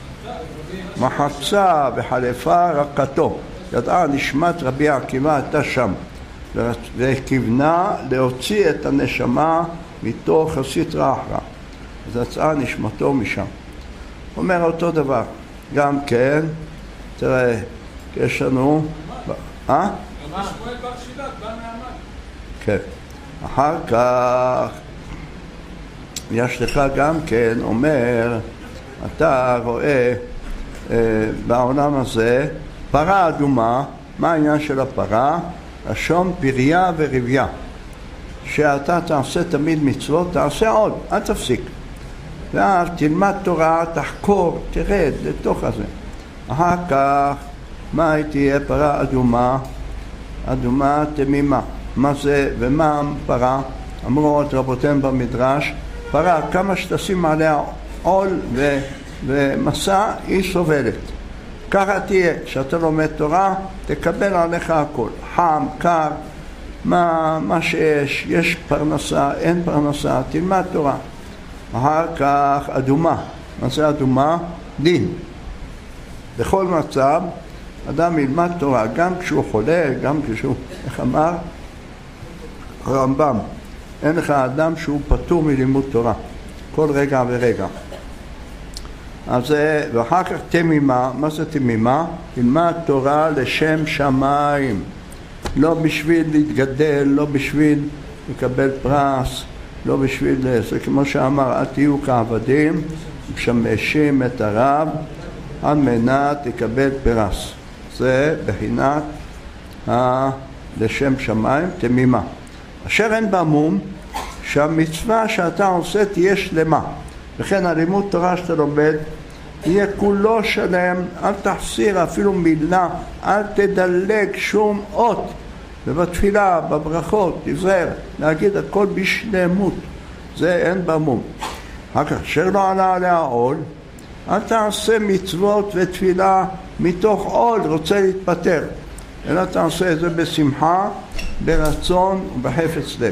Speaker 1: מחצה וחלפה רקתו. ידעה נשמת רבי עקיבא הייתה שם, וכיוונה להוציא את הנשמה מתוך הסטרא אחרא, אז יצאה נשמתו משם. אומר אותו דבר גם כן. תראה, יש לנו אה? כן. אחר כך יש לך גם כן, אומר, אתה רואה אה, בעולם הזה פרה אדומה. מה העניין של הפרה? השום פריה ורביה, שאתה תעשה תמיד מצוות, תעשה עוד, אל תפסיק, ואז תלמד תורה, תחקור, תרד לתוך הזה. אחר כך מה תהיה פרה אדומה? אדומה תמימה. מה זה ומה פרה? אמרו את רבותיהם במדרש, פרה כמה שתשים עליה עול ו, ומסע היא סובלת. ככה תהיה, כשאתה לומד תורה תקבל עליך הכל, חם, קר, מה, מה שיש, יש פרנסה, אין פרנסה, תלמד תורה. אחר כך אדומה. מה זה אדומה? דין. בכל מצב אדם ילמד תורה, גם כשהוא חולה, גם כשהוא, איך אמר הרמב"ם, אין לך אדם שהוא פטור מלימוד תורה כל רגע ורגע. אז ואחר כך תמימה. מה זה תמימה? ילמד תורה לשם שמיים, לא בשביל להתגדל, לא בשביל לקבל פרס, לא בשביל זה, כמו שאמר, אל תהיו כעבדים משמשים את הרב על מנת לקבל פרס. זה בחינת לשם שמיים תמימה. אשר אין בה מום, שהמצווה שאתה עושה תהיה שלמה. וכן הלימוד תורה שאתה לומד יהיה כולו שלם, אל תחסיר אפילו מילה, אל תדלג שום אות. ובתפילה, בברכות, תזהר, להגיד הכל בשלמות. זה אין בה מום. אשר לא עלה עליה עול, אל תעשה מצוות ותפילה מתוך עול, רוצה להתפטר. אלא תעשה את זה בשמחה, ברצון ובחפץ לב.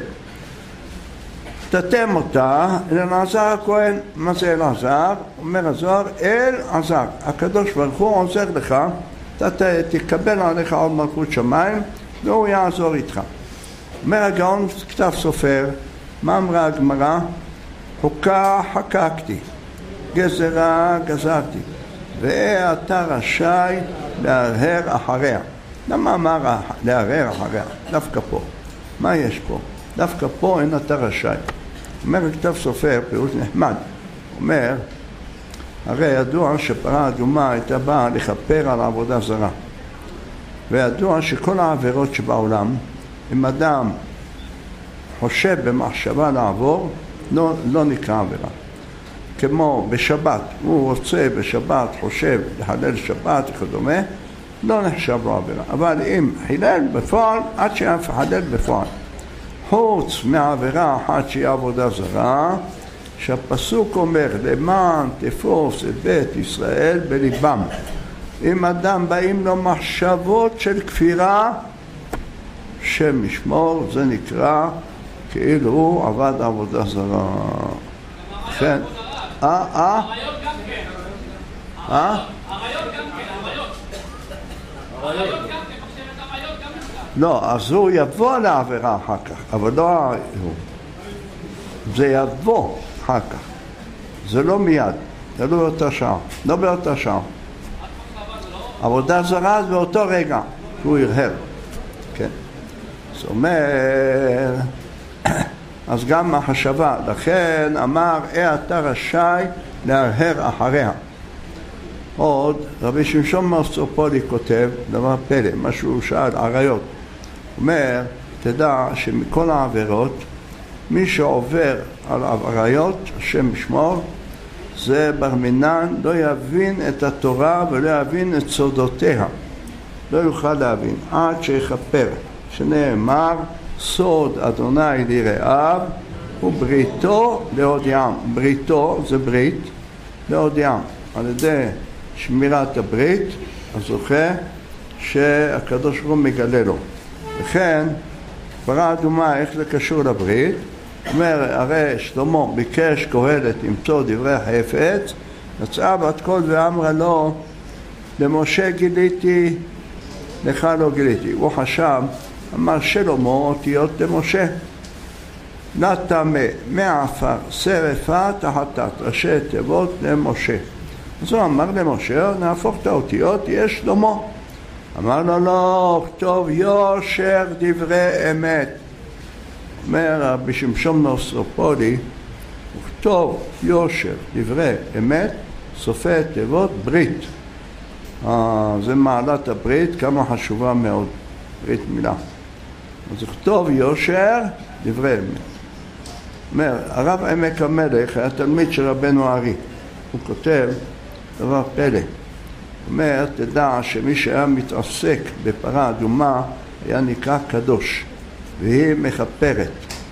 Speaker 1: תתם אותה אל אלעזר הכהן. מה זה אלעזר? אומר הזוהר, אל עזר. הקדוש ברוך הוא עוזר לך, אתה תקבל עליך עוד מלכות שמיים, והוא יעזור איתך. אומר הגאון כתב סופר, מה אמרה הגמרא? חוקה חקקתי, גזרה גזרתי, ואתה רשאי להרהר אחריה. למה אמר להרהר אחריה? דווקא פה. מה יש פה? דווקא פה אין אתה רשאי. אומר כתב סופר, פירוש נחמד. אומר, הרי ידוע שפרה אדומה הייתה באה לכפר על עבודה זרה. וידוע שכל העבירות שבעולם, אם אדם חושב במחשבה לעבור, לא, לא נקרא עבירה. כמו בשבת, הוא רוצה בשבת, חושב לחלל שבת וכדומה, לא נחשב לו עבירה. אבל אם חילל בפועל, עד שאף חלל בפועל. חוץ מהעבירה אחת שהיא עבודה זרה, שהפסוק אומר, למען תפוס את בית ישראל בליבם. אם אדם באים לו מחשבות של כפירה, שם משמור, זה נקרא כאילו הוא עבד עבודה זרה. כן. אה, אה?
Speaker 2: הרעיות גם כן.
Speaker 1: אה?
Speaker 2: הרעיות גם כן, הרעיות. הרעיות גם כן, מחשבת הרעיות גם כן.
Speaker 1: לא, אז הוא יבוא לעבירה אחר כך, אבל לא הוא. זה יבוא אחר כך. זה לא מיד, זה לא באותה שעה. לא באותה שעה. עבודה זרה זה באותו רגע שהוא ירהר. כן. זאת אומרת, אז גם החשבה, לכן אמר, אה אתה רשאי להרהר אחריה. עוד, רבי שמשון מאוסטרופולי כותב, דבר פלא, מה שהוא שאל, עריות. אומר, תדע שמכל העבירות, מי שעובר על עריות, השם משמור, זה בר מינן, לא יבין את התורה ולא יבין את סודותיה. לא יוכל להבין, עד שיכפר, שנאמר, סוד אדוני ליראיו ובריתו להודיעם. בריתו זה ברית להודיעם. על ידי שמירת הברית הזוכה שהקדוש ברוך הוא מגלה לו. לכן פרה אדומה, איך זה קשור לברית? אומר, הרי שלמה ביקש קהלת למצוא דברי החפץ, יצאה בת קול ואמרה לו, למשה גיליתי, לך לא גיליתי. הוא חשב, אמר שלמה אותיות למשה. נתמה מעפר שרפה תחתת, ראשי תיבות למשה. אז הוא אמר למשה, נהפוך את האותיות, יש שלמה. אמר לו, לא, כתוב יושר דברי אמת. אומר רבי שמשון מאוסטרופולי, וכתוב יושר דברי אמת, סופי תיבות ברית. זה מעלת הברית, כמה חשובה מאוד, ברית מילה. אז כתוב יושר דברי אמת. אומר, הרב עמק המלך היה תלמיד של רבנו ארי. הוא כותב דבר פלא. אומר, תדע שמי שהיה מתעסק בפרה אדומה היה נקרא קדוש, והיא מכפרת.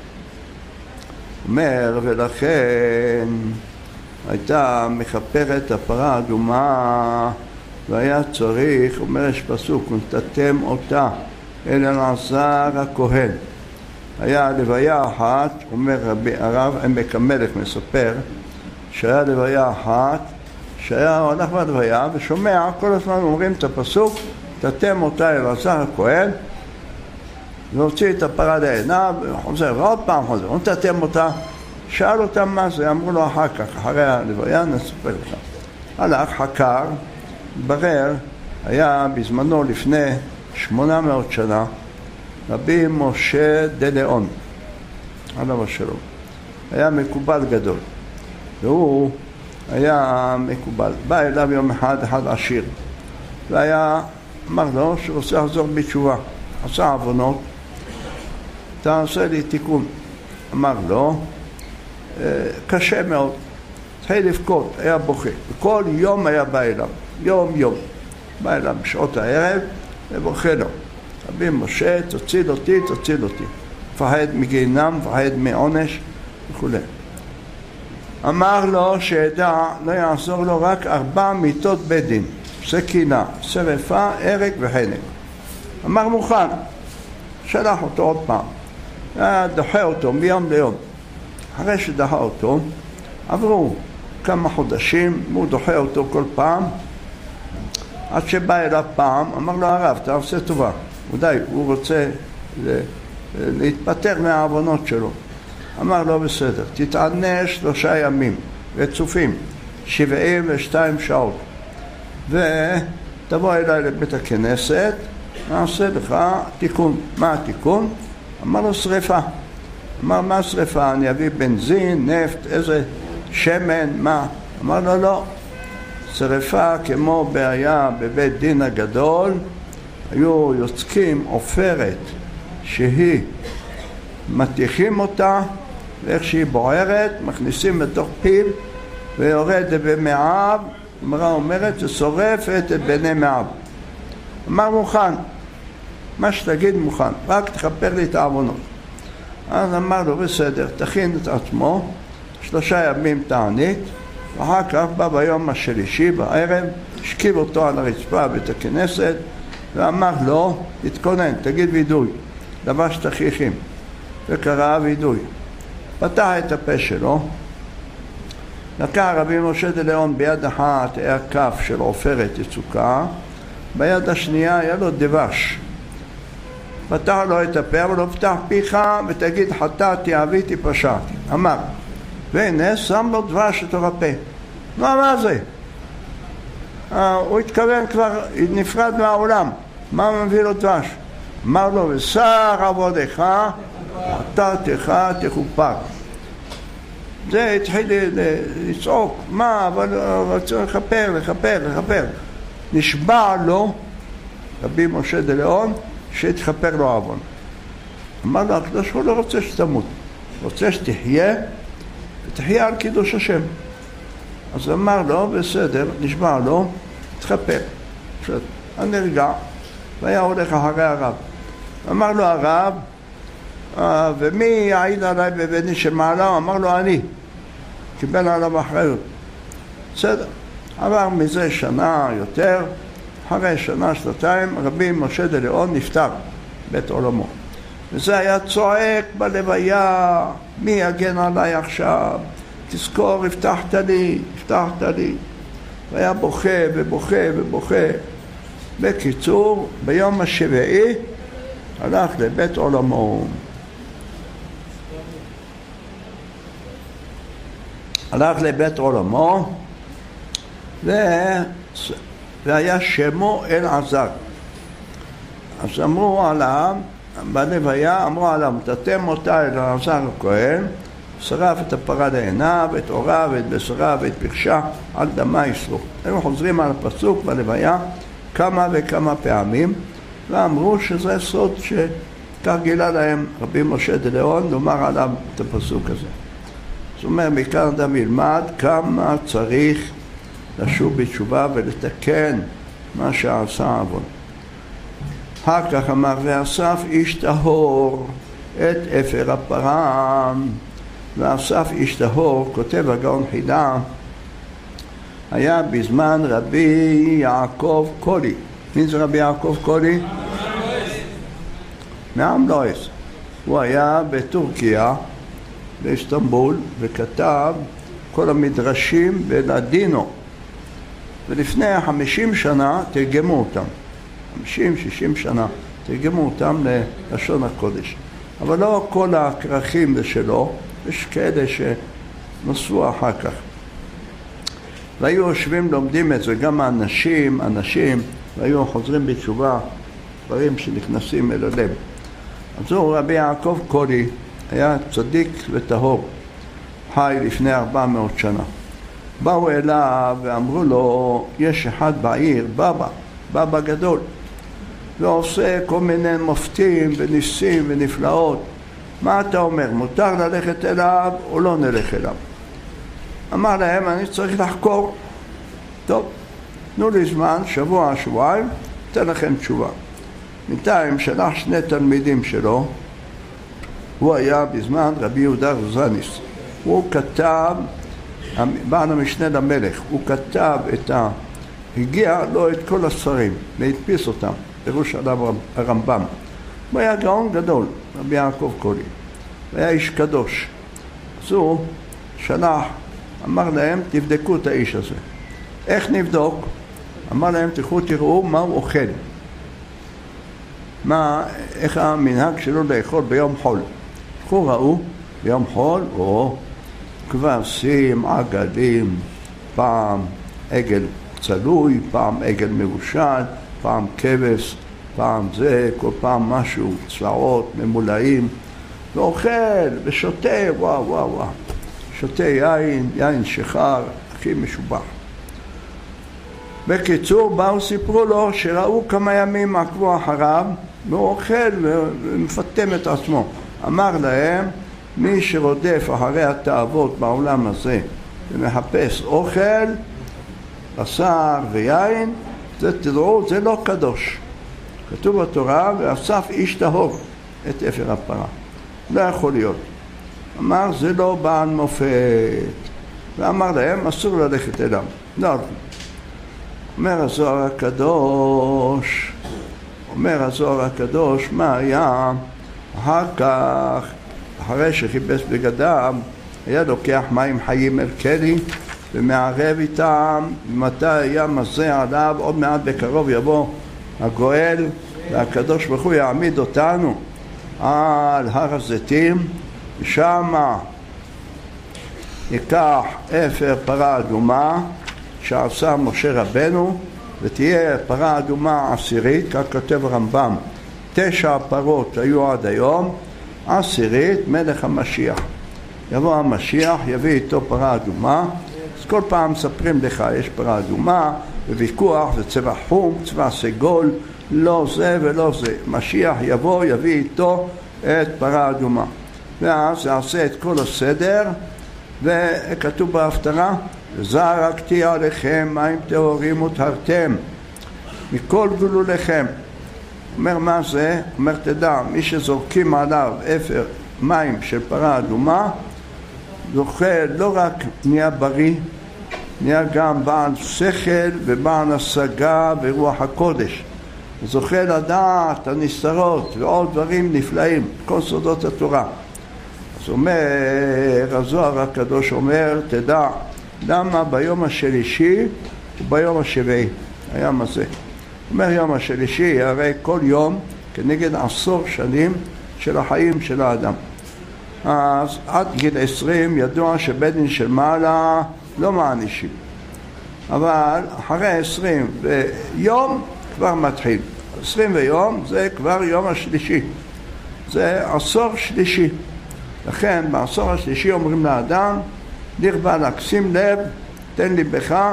Speaker 1: אומר, ולכן הייתה מכפרת הפרה האדומה, והיה צריך, אומר יש פסוק, ונתתם אותה אל אלעזר הכהן. היה לוויה אחת, אומר רבי הרב עמק המלך מספר, שהיה לוויה אחת, שהיה הולך בלוויה ושומע, כל הזמן אומרים את הפסוק, נתתם אותה אל אלעזר הכהן, והוציא את הפרה לעיניו, וחוזר, ועוד פעם חוזר, נתתם אותה, שאל אותם מה זה, אמרו לו אחר כך, אחרי הלוויה נספר לך. הלך, חקר, ברר, היה בזמנו לפני שמונה מאות שנה, רבי משה דלאון, עליו השלום, היה מקובל גדול, והוא היה מקובל. בא אליו יום אחד אחד עשיר, והיה, אמר לו שהוא רוצה לחזור בתשובה. עשה עוונות, תעשה לי תיקון. אמר לו, קשה מאוד, התחיל לבכות, היה בוכה, וכל יום היה בא אליו, יום יום, בא אליו בשעות הערב ובוכה לו, רבי משה תציל אותי, תציל אותי, מפחד מגיהנום, מפחד מעונש וכו'. אמר לו שידע, לא יעזור לו רק ארבע מיתות בית דין, סכינה, שרפה, הרג וחנק. אמר מוכן, שלח אותו עוד פעם, דוחה אותו מיום ליום. אחרי שדחה אותו, עברו כמה חודשים, הוא דוחה אותו כל פעם, עד שבא אליו פעם, אמר לו הרב, אתה עושה טובה, ודאי, הוא רוצה להתפטר מהעוונות שלו. אמר לו בסדר, תתענה שלושה ימים רצופים, שבעים ושתיים שעות, ותבוא אליי לבית הכנסת, נעשה לך תיקון. מה התיקון? אמר לו שריפה. אמר מה שריפה? אני אביא בנזין, נפט, איזה שמן, מה? אמר לו לא, שריפה כמו בעיה בבית דין הגדול, היו יוצקים עופרת שהיא מתיחים אותה, ואיך שהיא בוערת מכניסים בתוך פיל ויורד במעב. אמרה אומרת ששורפת את בני מעב. אמר מוכן, מה שתגיד מוכן, רק תכפר לי את העוונות. אז אמר לו בסדר, תכין את עצמו, שלושה ימים תענית, ואחר כך בא ביום השלישי בערב, השכיב אותו על הרצפה בית הכנסת ואמר לו תתכונן, תגיד וידוי, לבש תכריכים, וקרא וידוי. פתח את הפה שלו, לקח רבי משה דליאון, ביד אחת היה כף של עופרת יצוקה, ביד השנייה היה לו דבש. פתח לו את הפה, אבל לא פתח פיך ותגיד חטאתי, עוויתי, פשעתי. אמר, והנה שם לו דבש לתוך הפה. מה, מה זה? אה, הוא התכוון כבר, נפרד מהעולם. מה מביא לו דבש? אמר לו, ושר עבודך, חטאתך תכופר. זה התחיל לצעוק, מה, אבל רצו לחפר, לחפר, לחפר. נשבע לו, רבי משה דליאון, שהתחפר לו עוון. אמר לו, הקדוש הוא לא רוצה שתמות, רוצה שתחיה, ותחיה על קידוש השם. אז אמר לו, בסדר, נשבע לו, תחפר. הנרגע, והיה הולך אחרי הרב. אמר לו הרב, ומי יעיד עליי בבני שמעלה? אמר לו, אני. קיבל עליו אחריות. בסדר. עבר מזה שנה יותר, אחרי שנה, שנתיים, רבי משה דליאון נפטר בית עולמו. וזה היה צועק בלוויה, מי יגן עליי עכשיו? תזכור, הבטחת לי, הבטחת לי. והיה בוכה ובוכה ובוכה. בקיצור, ביום השביעי הלך לבית עולמו. הלך לבית עולמו ו... והיה שמו אלעזר. אז אמרו עליו, בלוויה אמרו עליו, תתם אותה אלעזר הכהן, שרף את הפרה לעיניו, את עוריו, את בשרה ואת פרשה, על דמה יסרו. הם חוזרים על הפסוק בלוויה כמה וכמה פעמים, ואמרו שזה סוד שכך גילה להם רבי משה דליאון לומר עליו את הפסוק הזה. זאת אומרת, מכאן אדם ילמד כמה צריך לשוב בתשובה ולתקן מה שעשה עוון. אחר כך אמר, ואסף איש טהור את אפר הפרה, ואסף איש טהור, כותב הגאון חידה, היה בזמן רבי יעקב קולי. מי זה רבי יעקב קולי? מעם לואיס. הוא היה בטורקיה, באיסטנבול, וכתב כל המדרשים בלדינו. ולפני חמישים שנה תרגמו אותם. חמישים שישים שנה תרגמו אותם ללשון הקודש. אבל לא כל הכרכים שלו, יש כאלה שנוספו אחר כך. והיו יושבים לומדים את זה, גם האנשים, אנשים, והיו חוזרים בתשובה, דברים שנכנסים אל הלב. אז הוא רבי יעקב קולי, היה צדיק וטהור, חי לפני ארבע מאות שנה. באו אליו ואמרו לו, יש אחד בעיר, בבא, בבא גדול, ועושה כל מיני מופתים וניסים ונפלאות. מה אתה אומר? מותר ללכת אליו או לא נלך אליו? אמר להם, אני צריך לחקור. טוב, תנו לי זמן, שבוע, שבועיים, אתן לכם תשובה. בינתיים שלח שני תלמידים שלו, הוא היה בזמן רבי יהודה רוזניס. הוא כתב, בעל המשנה למלך, הוא כתב את ה... הגיע לו את כל הספרים והדפיס אותם, פירוש עליו הרמב"ם. הוא היה גאון גדול, רבי יעקב קולי. הוא היה איש קדוש. אז הוא שלח, אמר להם, תבדקו את האיש הזה. איך נבדוק? אמר להם, תלכו תראו מה הוא אוכל. מה, איך המנהג שלו לאכול ביום חול. תלכו ראו, ביום חול, או כבשים, עגלים, פעם עגל צלוי, פעם עגל מרושל, פעם כבש, פעם זה, כל פעם משהו, צלעות, ממולאים, ואוכל ושותה, וואו וואו וואו. שותה יין, יין שחר, הכי משובח. בקיצור, באו סיפרו לו שראו כמה ימים עקבו אחריו, והוא אוכל ומפתם את עצמו. אמר להם, מי שרודף אחרי התאוות בעולם הזה ומחפש אוכל, בשר ויין, זה תדעו, זה לא קדוש. כתוב בתורה, ואסף איש טהור את אפר הפרה. לא יכול להיות. אמר, זה לא בעל מופת. ואמר להם, אסור ללכת אליו. לא הולכים. אומר הזוהר הקדוש, אומר הזוהר הקדוש, מה היה? אחר כך, אחרי שחיפש בגדם, היה לוקח מים חיים אל כלי, ומערב איתם, ומתי היה מזה עליו, עוד מעט בקרוב יבוא הגואל, והקדוש ברוך הוא יעמיד אותנו על הר הזיתים, ושמה ייקח אפר פרה אדומה שעשה משה רבנו, ותהיה פרה אדומה עשירית, כך כותב הרמב"ם, תשע פרות היו עד היום, עשירית מלך המשיח. יבוא המשיח, יביא איתו פרה אדומה, אז כל פעם מספרים לך, יש פרה אדומה, וויכוח, זה צבע חום, צבע סגול, לא זה ולא זה. משיח יבוא, יביא איתו את פרה אדומה. ואז יעשה את כל הסדר, וכתוב בהפטרה, זרקתי עליכם מים טהורים וטהרתם מכל גלוליכם. אומר מה זה? אומר תדע, מי שזורקים עליו אפר מים של פרה אדומה, זוכה לא רק נהיה בריא, נהיה גם בעל שכל ובעל השגה ברוח הקודש. זוכה לדעת הנסתרות ועוד דברים נפלאים, כל סודות התורה. אז אומר, הזוהר הקדוש אומר, תדע, למה ביום השלישי וביום השביעי, היום הזה. אומר יום השלישי, הרי כל יום כנגד עשור שנים של החיים של האדם. אז עד גיל עשרים ידוע שבית דין של מעלה לא מענישים. אבל אחרי עשרים ויום כבר מתחיל. עשרים ויום זה כבר יום השלישי. זה עשור שלישי. לכן בעשור השלישי אומרים לאדם, דיר בעלק, שים לב, תן לי בך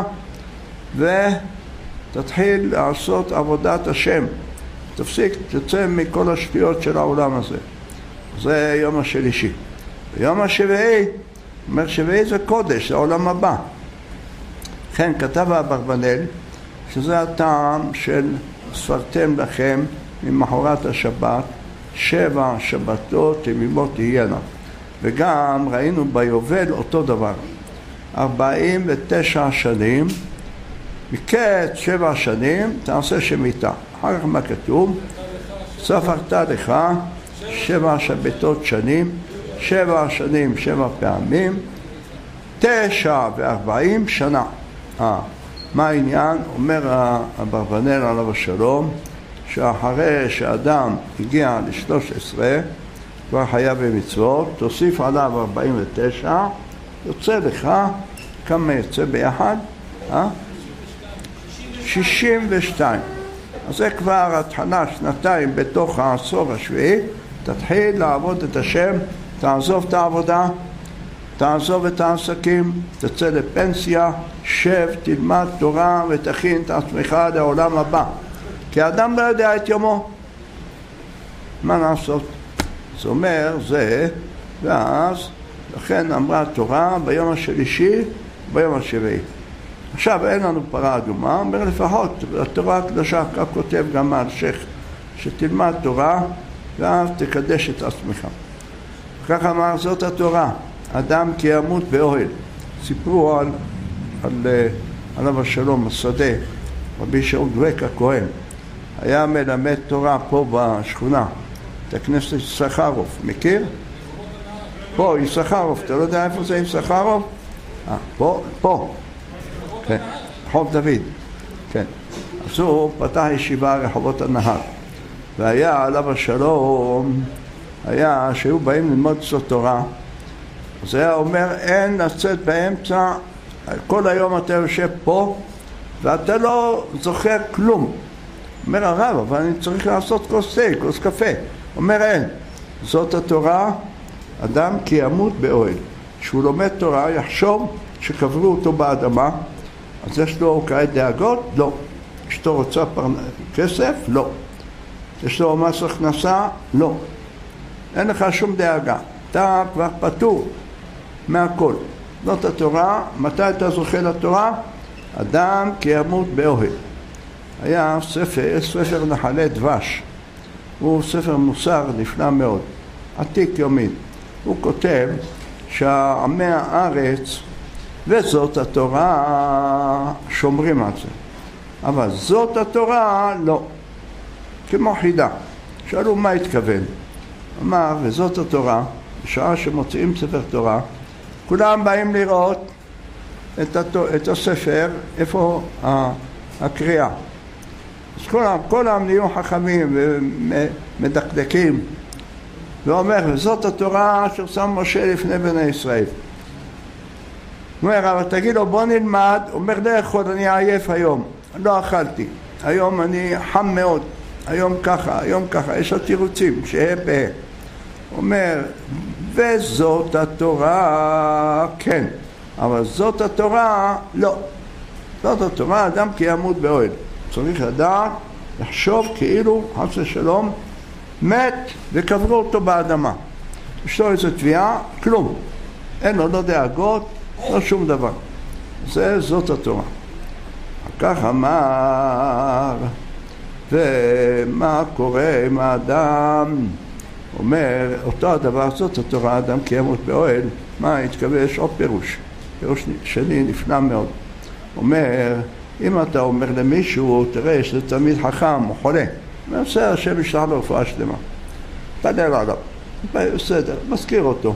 Speaker 1: ותתחיל לעשות עבודת השם. תפסיק, תצא מכל השטויות של העולם הזה. זה יום השלישי. ויום השביעי, אומר שביעי זה קודש, זה העולם הבא. לכן כתב אברבנאל שזה הטעם של ספרתם לכם ממחרת השבת, שבע שבתות תמימות תהיינה. וגם ראינו ביובל אותו דבר. ארבעים ותשע שנים, מקץ שבע שנים תעשה שמיטה. אחר כך מה כתוב? ספרת לך שבע שבתות שנים, שבע שנים שבע פעמים, תשע וארבעים שנה. אה, מה העניין? אומר אברבנאל עליו השלום, שאחרי שאדם הגיע ל-שלוש עשרה, כבר חייב במצוות, תוסיף עליו ארבעים ותשע, יוצא לך, כמה יוצא ביחד? אה? שישים ושתיים. אז זה כבר התחלה שנתיים בתוך העשור השביעי, תתחיל לעבוד את השם, תעזוב את העבודה, תעזוב את העסקים, תצא לפנסיה, שב, תלמד תורה ותכין את עצמך לעולם הבא. כי האדם לא יודע את יומו. מה לעשות? זה אומר זה, ואז לכן אמרה התורה ביום השלישי, ביום השביעי. עכשיו אין לנו פרה אדומה, אומר לפחות, התורה הקדושה, כך כותב גם האלשיך, שתלמד תורה ואז תקדש את עצמך. כך אמר זאת התורה, אדם כי ימות באוהל. סיפרו על, על, על אבא שלום, השדה, רבי שאול דבק הכהן. היה מלמד תורה פה בשכונה, את הכנסת יששכרוב, מכיר? פה, יששכרוב, אתה לא יודע איפה זה יששכרוב? אה, פה, פה. כן, רחוב דוד. כן. אז הוא פתח ישיבה רחובות הנהר. והיה עליו השלום, היה שהיו באים ללמוד זאת תורה, אז היה אומר אין לצאת באמצע, כל היום אתה יושב פה ואתה לא זוכר כלום. אומר הרב, אבל אני צריך לעשות כוס תה, כוס קפה. אומר אין, זאת התורה, אדם כי ימות באוהל. כשהוא לומד תורה יחשוב שקברו אותו באדמה, אז יש לו כעת דאגות? לא. אשתו רוצה פרנ... כסף? לא. יש לו מס הכנסה? לא. אין לך שום דאגה. אתה כבר פטור מהכל. זאת התורה. מתי אתה זוכה לתורה? אדם כי ימות באוהל. היה ספר, ספר נחלי דבש. הוא ספר מוסר נפלא מאוד. עתיק יומין. הוא כותב שעמי הארץ וזאת התורה שומרים על זה. אבל זאת התורה לא. כמו חידה. שאלו מה התכוון. אמר, וזאת התורה, בשעה שמוצאים ספר תורה, כולם באים לראות את, התו, את הספר, איפה הקריאה. אז כולם, כולם נהיו חכמים ומדקדקים. ואומר, וזאת התורה אשר שם משה לפני בני ישראל. הוא אומר, אבל תגיד לו, בוא נלמד. הוא אומר, לא יכול, אני עייף היום. לא אכלתי. היום אני חם מאוד. היום ככה, היום ככה. יש לו תירוצים, שיהיה פה. הוא אומר, וזאת התורה, כן. אבל זאת התורה, לא. זאת התורה, אדם כי ימות באוהל. צריך לדעת, לחשוב כאילו, חס ושלום, מת וקברו אותו באדמה. יש לו איזו תביעה, כלום. אין לו לא דאגות, לא שום דבר. זה, זאת התורה. כך אמר, ומה קורה עם האדם? אומר, אותו הדבר, זאת התורה, אדם כי ימות באוהל. מה התכוון? יש עוד פירוש. פירוש שני נפלא מאוד. אומר, אם אתה אומר למישהו, תראה שזה תלמיד חכם או חולה, ועושה השם ישלח לו רפואה שלמה. תדל עליו. בסדר, מזכיר אותו.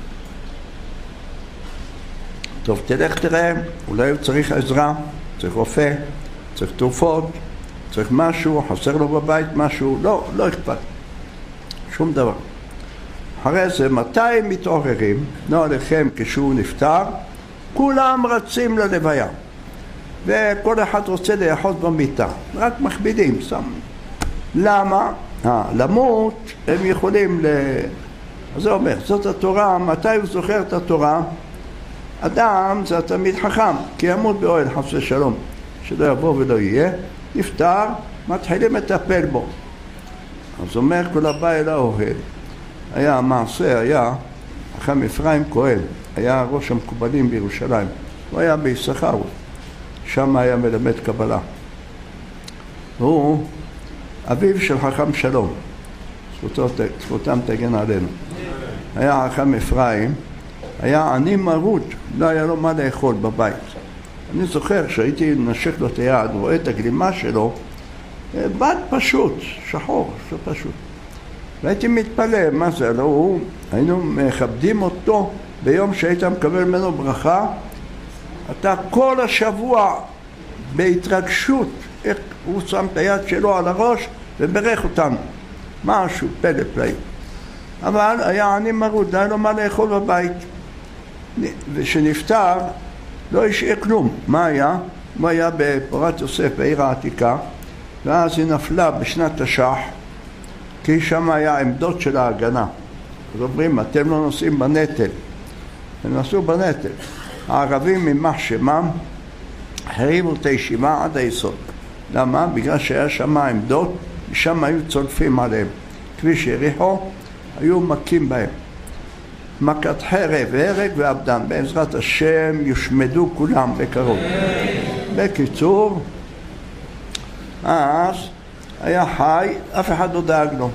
Speaker 1: טוב, תלך תראה, אולי הוא צריך עזרה, צריך רופא, צריך תרופות, צריך משהו, חסר לו בבית משהו, לא, לא אכפת. שום דבר. אחרי זה, מתי מתעוררים? נו עליכם כשהוא נפטר, כולם רצים ללוויה. וכל אחד רוצה לאחוז במיטה. רק מכבידים, שם. למה? אה, למות הם יכולים ל... אז זה אומר, זאת התורה, מתי הוא זוכר את התורה? אדם זה תמיד חכם, כי ימות באוהל חס ושלום, שלא יבוא ולא יהיה, נפטר, מתחילים לטפל בו. אז אומר כל הבא אל האוהל. היה המעשה, היה חכם אפרים כהן, היה ראש המקובלים בירושלים, הוא היה ביששכרוב, שם היה מלמד קבלה. הוא אביו של חכם שלום, זכותם תגן עלינו. היה חכם אפרים, היה עני מרוד, לא היה לו מה לאכול בבית. אני זוכר שהייתי נשק לו את היד, רואה את הגלימה שלו, בד פשוט, שחור, פשוט. והייתי מתפלא, מה זה? לא, הוא, היינו מכבדים אותו ביום שהיית מקבל ממנו ברכה. אתה כל השבוע בהתרגשות, איך הוא שם את היד שלו על הראש וברך אותנו. משהו, פלא פלאים. אבל היה עני מרוד, היה לו מה לאכול בבית. ושנפטר, לא השאיר כלום. מה היה? הוא היה בפורת יוסף, בעיר העתיקה, ואז היא נפלה בשנת תש"ח, כי שם היה עמדות של ההגנה. אז אומרים, אתם לא נוסעים בנטל. הם נסעו בנטל. הערבים ממח שמם, הרימו את הישיבה עד היסוד. למה? בגלל שהיה שם עמדות, ושם היו צולפים עליהם. כביש יריחו, היו מכים בהם. מכת חרב, הרג ואבדן. בעזרת השם יושמדו כולם בקרוב. בקיצור, אז היה חי, אף אחד לא דאג לו.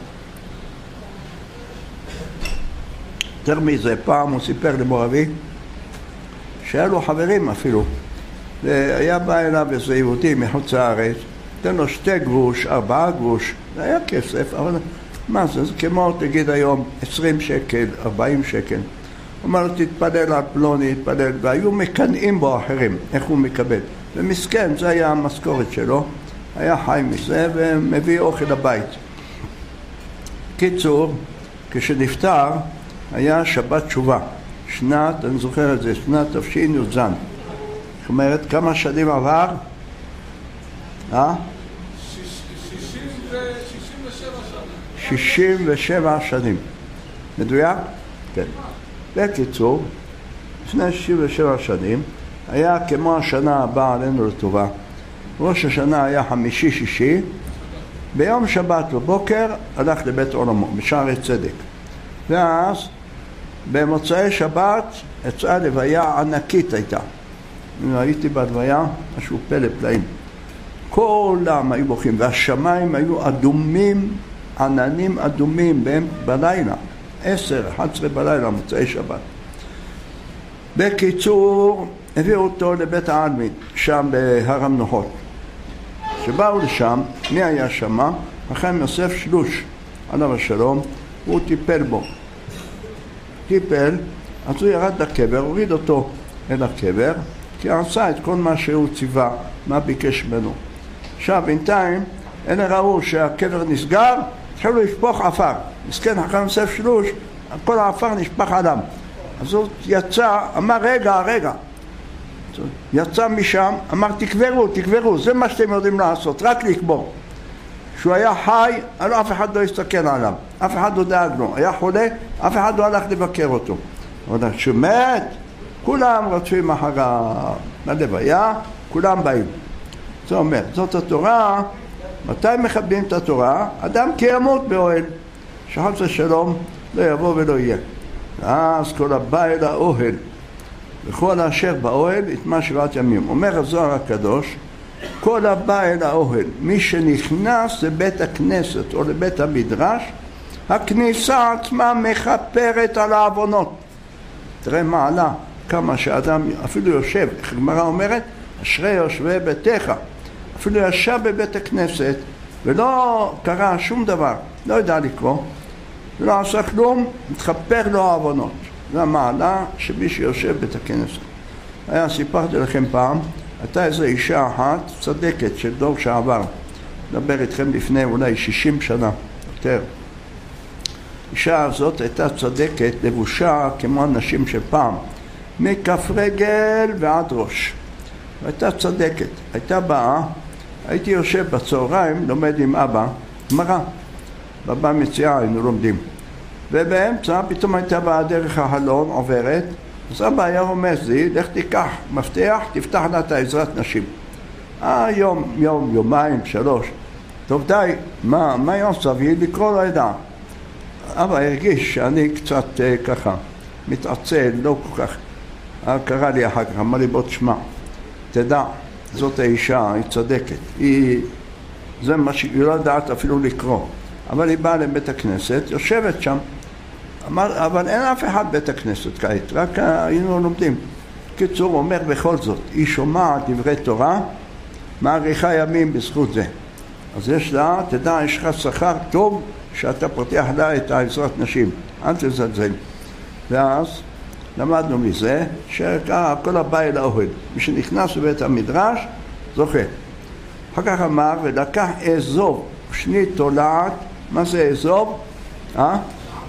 Speaker 1: יותר מזה, פעם הוא סיפר למורבי, שהיה לו חברים אפילו. והיה בא אליו איזה יהודי מחוץ לארץ, תן לו שתי גרוש, ארבעה גרוש, זה היה כסף, אבל מה זה? זה כמו תגיד היום עשרים שקל, ארבעים שקל. הוא אמר לו תתפלל על פלוני, תתפלל, והיו מקנאים בו אחרים, איך הוא מקבל. ומסכן, זה היה המשכורת שלו, היה חי מזה ומביא אוכל לבית. קיצור, כשנפטר היה שבת תשובה, שנת, אני זוכר את זה, שנת תפשין י"ז. זאת אומרת, כמה שנים עבר? אה? שישים ושבע שנים. מדויק? כן. בקיצור, לפני שישים ושבע שנים, היה כמו השנה הבאה עלינו לטובה. ראש השנה היה חמישי שישי, ביום שבת בבוקר הלך לבית עולמו, בשערי צדק. ואז במוצאי שבת יצאה לוויה ענקית הייתה. הייתי בהלוויה, משהו פלא פלאים. כולם היו בוכים, והשמיים היו אדומים, עננים אדומים בהם בלילה, עשר, אחת עשרה בלילה, מוצאי שבת. בקיצור, הביאו אותו לבית העלמין, שם בהר המנוחות. שבאו לשם, מי היה שמה? חכם יוסף שלוש, עליו השלום, הוא טיפל בו. טיפל, אז הוא ירד לקבר, הוריד אותו אל הקבר, כי עשה את כל מה שהוא ציווה, מה ביקש ממנו. עכשיו, בינתיים, אלה ראו שהקבר נסגר, התחילו לשפוך עפר. מסכן חכם יוסף שלוש, כל העפר נשפך עליו. אז הוא יצא, אמר רגע, רגע. יצא משם, אמר תקברו, תקברו, זה מה שאתם יודעים לעשות, רק לקבור. כשהוא היה חי, אף אחד לא הסתכל עליו, אף אחד לא דאג לו. היה חולה, אף אחד לא הלך לבקר אותו. אבל כשהוא מת, כולם רצויים אחריו ללוויה, כולם באים. זאת אומרת, זאת התורה. מתי מכבדים את התורה? אדם כי ימות באוהל, שחס ושלום לא יבוא ולא יהיה. אז כל הבא אל האוהל וכל אשר באוהל יטמע שבעת ימים. אומר הזוהר הקדוש, כל הבא אל האוהל, מי שנכנס לבית הכנסת או לבית המדרש, הכניסה עצמה מכפרת על העוונות. תראה מעלה, כמה שאדם אפילו יושב, איך הגמרא אומרת, אשרי יושבי ביתך, אפילו ישב בבית הכנסת ולא קרה שום דבר, לא יודע לקרוא, ולא עשה כלום, מתחפר לו העוונות. זה המעלה שמי שיושב בית הכנסת. היה, סיפרתי לכם פעם, הייתה איזו אישה אחת צדקת של דור שעבר, מדבר איתכם לפני אולי שישים שנה יותר. אישה הזאת הייתה צדקת, לבושה כמו אנשים של פעם, מכף רגל ועד ראש. הייתה צדקת, הייתה באה, הייתי יושב בצהריים, לומד עם אבא, גמרא, בבא מציאה היינו לומדים. ובאמצע פתאום הייתה באה דרך החלון עוברת, אז אבא היה רומז לי, לך תיקח מפתח, תפתח לה את העזרת נשים. אה, יום, יום, יומיים, שלוש. טוב די, מה, מה היא עושה? והיא לקרוא לא ידע. אבא הרגיש שאני קצת אה, ככה, מתעצל, לא כל כך. אה, קרא לי אחר כך, אמר לי בוא תשמע, תדע, זאת האישה, היא צדקת. היא, זה מה שהיא לא יודעת אפילו לקרוא. אבל היא באה לבית הכנסת, יושבת שם. אמר, אבל אין אף אחד בית הכנסת כעת, רק היינו לומדים. קיצור, הוא אומר בכל זאת, היא שומעת דברי תורה, מאריכה ימים בזכות זה. אז יש לה, תדע, יש לך שכר טוב שאתה פותח לה את העזרת נשים. אל תזלזל. ואז למדנו מזה שכל הבא אל האוהל. מי שנכנס לבית המדרש, זוכה. אחר כך אמר, ולקח אזוב, שני תולעת, מה זה אזוב? אה?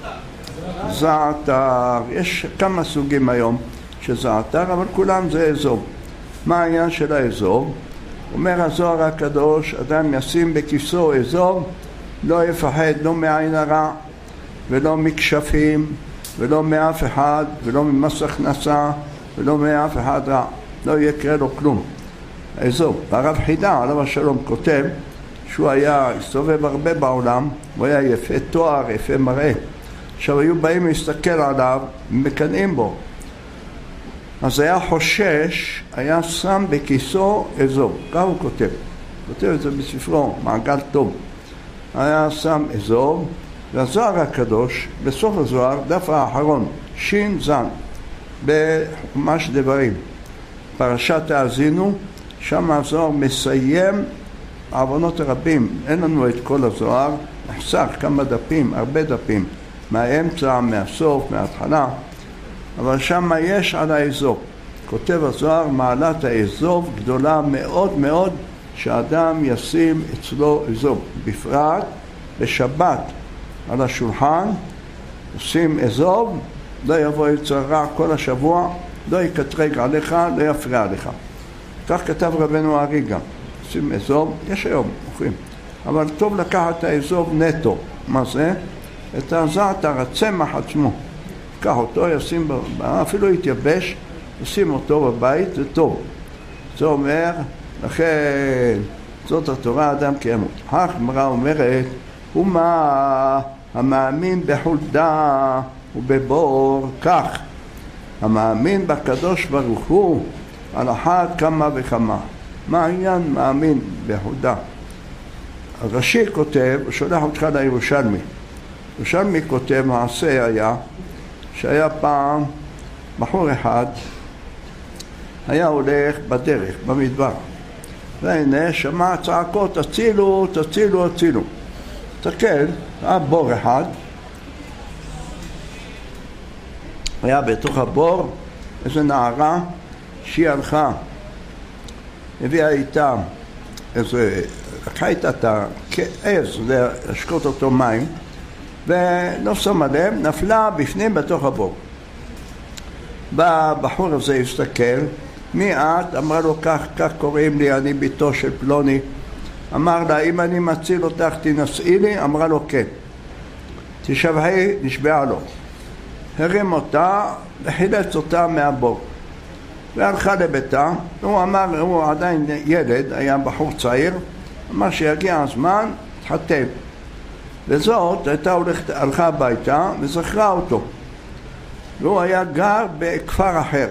Speaker 1: זעתר. יש כמה סוגים היום של זעתר, אבל כולם זה אזוב. מה העניין של האזוב? אומר הזוהר הקדוש, אדם ישים בכיסו אזוב, לא יפחד לא מעין הרע, ולא מכשפים, ולא מאף אחד, ולא ממס הכנסה, ולא מאף אחד רע. לא יקרה לו כלום. האזוב. והרב חידה, עליו השלום, כותב שהוא היה, הסתובב הרבה בעולם, הוא היה יפה תואר, יפה מראה. עכשיו היו באים להסתכל עליו ומקנאים בו. אז היה חושש, היה שם בכיסו אזוב. כך הוא כותב. כותב את זה בספרו, מעגל טוב. היה שם אזוב, והזוהר הקדוש, בסוף הזוהר, דף האחרון, שין זן, בחומש דברים, פרשת האזינו, שם הזוהר מסיים עוונות רבים. אין לנו את כל הזוהר, נחסך כמה דפים, הרבה דפים, מהאמצע, מהסוף, מההתחלה, אבל שם יש על האזוב. כותב הזוהר, מעלת האזוב גדולה מאוד מאוד, שאדם ישים אצלו אזוב. בפרט בשבת על השולחן, עושים אזוב, לא יבוא יצר רע כל השבוע, לא יקטרג עליך, לא יפריע לך. כך כתב רבנו הארי גם. עושים אזוב, יש היום, אוכלים. אבל טוב לקחת את האזוב נטו. מה זה? את הזעתר, הצמח עצמו. קח אותו, ישים, אפילו יתייבש, ישים אותו בבית, זה טוב. זה אומר, לכן, זאת התורה, אדם כימות. הגמרא אומרת, ומה המאמין בחולדה ובבור כך. המאמין בקדוש ברוך הוא על אחת כמה וכמה. מה העניין מאמין בחולדה? הרש"י כותב, הוא שולח אותך לירושלמי. ירושלמי כותב, מעשה היה, שהיה פעם בחור אחד, היה הולך בדרך, במדבר. והנה שמע צעקות, תצילו, תצילו, תצילו. תסתכל, היה בור אחד, היה בתוך הבור איזו נערה שהיא הלכה, הביאה איתה איזה, לקחה איתה את העז להשקות אותו מים, ולא שמה לב, נפלה בפנים בתוך הבור. בא הבחור הזה הסתכל, מי את? אמרה לו, כך, כך קוראים לי, אני ביתו של פלוני. אמר לה, אם אני מציל אותך תנסעי לי? אמרה לו, כן. תשבעי, נשבעה לו. הרים אותה וחילץ אותה מהבור. והלכה לביתה, הוא אמר, הוא עדיין ילד, היה בחור צעיר, אמר שיגיע הזמן, תחתן. וזאת הייתה הולכת, הלכה הביתה וזכרה אותו. והוא היה גר בכפר אחר.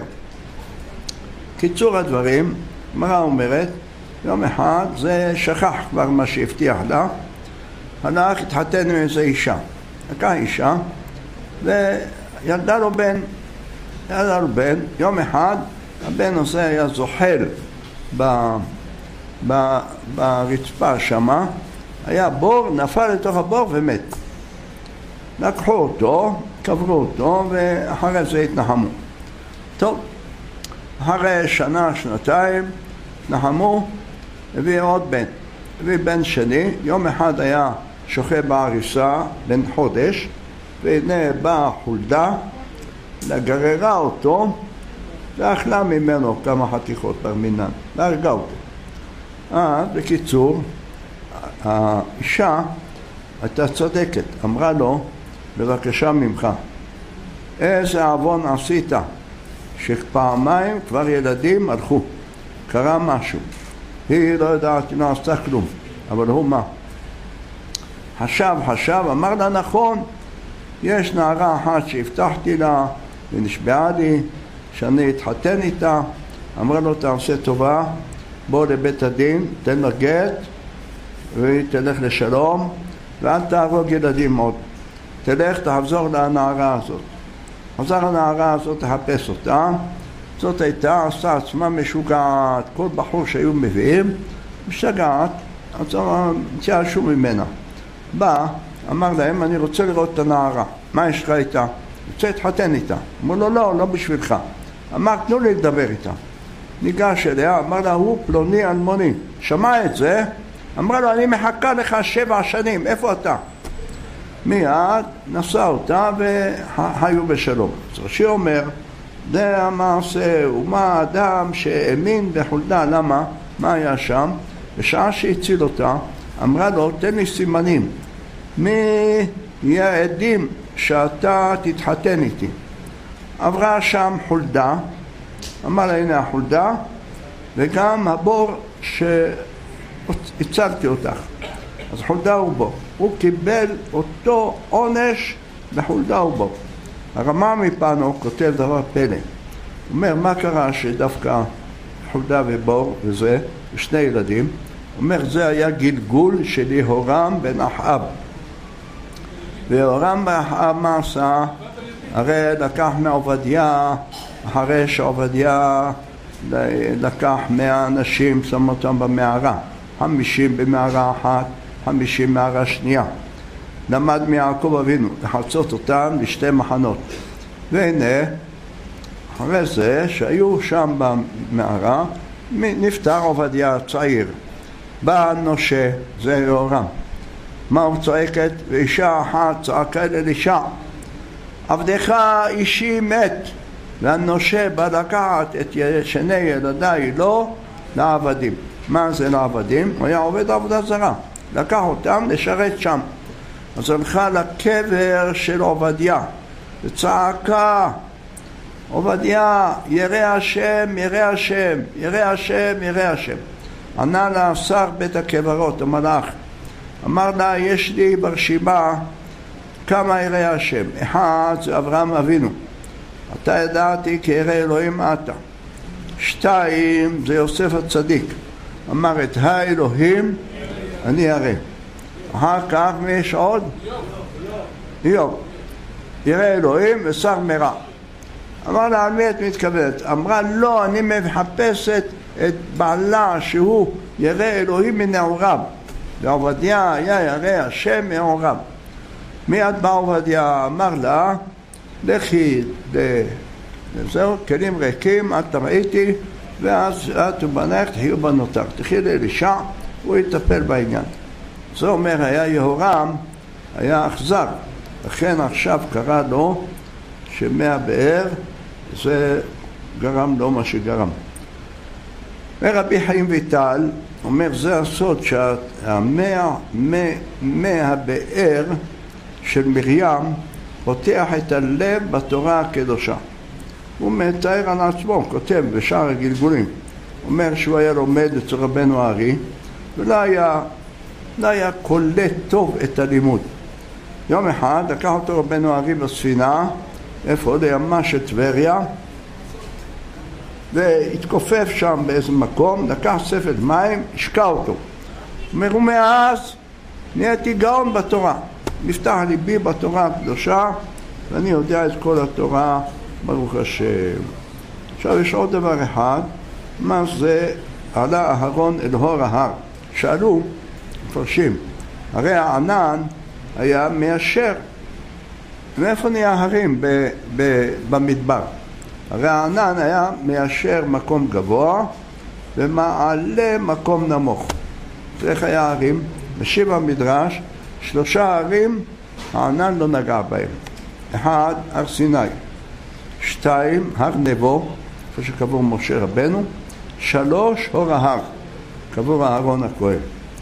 Speaker 1: קיצור הדברים, מראה אומרת, יום אחד זה שכח כבר מה שהבטיח לה, הלך התחתן עם איזו אישה. לקח אישה וילדה לו בן. ילדה לו בן, יום אחד הבן הזה היה זוחל ב, ב, ברצפה שמה, היה בור, נפל לתוך הבור ומת. לקחו אותו, קברו אותו ואחרי זה התנחמו. טוב, אחרי שנה, שנתיים, נחמו, הביא עוד בן. הביא בן שני, יום אחד היה שוכב בעריסה, בן חודש, והנה באה חולדה, לגררה אותו, ואכלה ממנו כמה חתיכות ברמינן, והרגה אותו. אה, בקיצור, האישה הייתה צודקת, אמרה לו, בבקשה ממך, איזה עוון עשית, שפעמיים כבר ילדים הלכו, קרה משהו. היא לא יודעת, לא עשתה כלום, אבל הוא מה? חשב, חשב, אמר לה נכון, יש נערה אחת שהבטחתי לה ונשבעה לי שאני אתחתן איתה. אמרה לו, תעשה טובה, בוא לבית הדין, תן לה גט והיא תלך לשלום ואל תהרוג ילדים עוד. תלך, תחזור לנערה הזאת. חזר הנערה הזאת לחפש אותה. זאת הייתה, עשתה עצמה משוגעת. כל בחור שהיו מביאים משגעת, אז התייאשו ממנה. בא, אמר להם, אני רוצה לראות את הנערה. מה יש לך איתה? רוצה להתחתן איתה. אמר לו, לא, לא בשבילך. אמר, תנו לי לדבר איתה. ניגש אליה, אמר לה, הוא פלוני אלמוני. שמע את זה, אמרה לו, אני מחכה לך שבע שנים, איפה אתה? מיד נשא אותה וחיו בשלום. אז רש"י אומר, זה המעשה, ומה האדם שהאמין בחולדה, למה? מה היה שם? בשעה שהציל אותה, אמרה לו, תן לי סימנים. מי יהיה עדים שאתה תתחתן איתי? עברה שם חולדה, אמר לה, הנה החולדה, וגם הבור שהצלתי אותך. אז חולדה ובור. הוא קיבל אותו עונש בחולדה ובור. הרמ"א מפנו כותב דבר פלא. הוא אומר, מה קרה שדווקא חולדה ובור וזה, ושני ילדים, הוא אומר, זה היה גלגול של יהורם בן אחאב. ויהורם בן אחאב מה עשה? הרי לקח מעובדיה, אחרי שעובדיה לקח מאה אנשים, שם אותם במערה, חמישים במערה אחת, חמישים במערה שנייה. למד מיעקב אבינו לחצות אותם לשתי מחנות. והנה, אחרי זה שהיו שם במערה, נפטר עובדיה צעיר. בא נושה, זה יהורם. מה הוא צועקת? ואישה אחת צעקה לאלישע, עבדך אישי מת. והנושה בא לקחת את שני ילדיי לו לעבדים. מה זה לעבדים? הוא היה עובד עבודה זרה. לקח אותם לשרת שם. אז הלכה לקבר של עובדיה וצעקה, עובדיה, ירא השם, ירא השם, ירא השם, ירא השם. ענה לה שר בית הקברות, המלאך, אמר לה, יש לי ברשימה כמה ירא השם. אחד זה אברהם אבינו, אתה ידעתי כי ירא אלוהים אתה. שתיים זה יוסף הצדיק, אמר את האלוהים אני אראה. אחר כך יש עוד? איוב, ירא אלוהים ושר מרע. אמר לה, על מי את מתכוונת? אמרה, לא, אני מחפשת את בעלה שהוא ירא אלוהים מנעוריו. ועובדיה היה ירא השם מנעוריו. מיד בא עובדיה, אמר לה, לכי לזהו, כלים ריקים, את ראיתי, ואז את ובנך תחיו בנותר. תחי לאלישע, הוא יטפל בעניין. זה אומר, היה יהורם, היה אכזר. לכן עכשיו קרא לו שמהבאר זה גרם לו מה שגרם. ורבי חיים ויטל אומר, זה הסוד שהמאה מהבאר של מרים פותח את הלב בתורה הקדושה. הוא מתאר על עצמו, כותב בשאר הגלגולים. הוא אומר שהוא היה לומד אצל רבנו הארי, ולא היה, לא היה קולט טוב את הלימוד. יום אחד לקח אותו רבנו הארי בספינה, איפה עוד הימה של טבריה, והתכופף שם באיזה מקום, לקח ספל מים, השקע אותו. אומר, ומאז נהייתי גאון בתורה. נפתח ליבי בתורה הקדושה, ואני יודע את כל התורה, ברוך השם. עכשיו יש עוד דבר אחד, מה זה עלה אהרון אל הור ההר. שאלו, מפרשים, הרי הענן היה מיישר. מאיפה נהיה הרים ב- ב- במדבר? הרי הענן היה מיישר מקום גבוה ומעלה מקום נמוך. איך היה הרים? משיב המדרש, שלושה הרים הענן לא נגע בהם. אחד, הר סיני. שתיים, הר נבו, איפה שקבור משה רבנו. שלוש, הור ההר, קבור אהרון הכהן.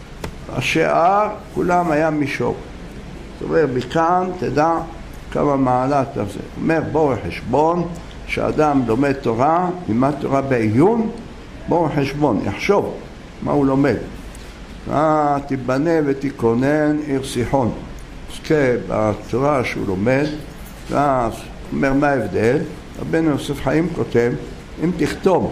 Speaker 1: השאר, כולם היה מישור. זאת אומרת, מכאן תדע כמה מעלת על זה. אומר, בואו חשבון, שאדם לומד תורה, לימד תורה בעיון, בואו חשבון, יחשוב מה הוא לומד. אה, תיבנה ותיכונן עיר סיחון. עסקה בתורה שהוא לומד, ואז אומר מה ההבדל. רבנו יוסף חיים כותב, אם תכתוב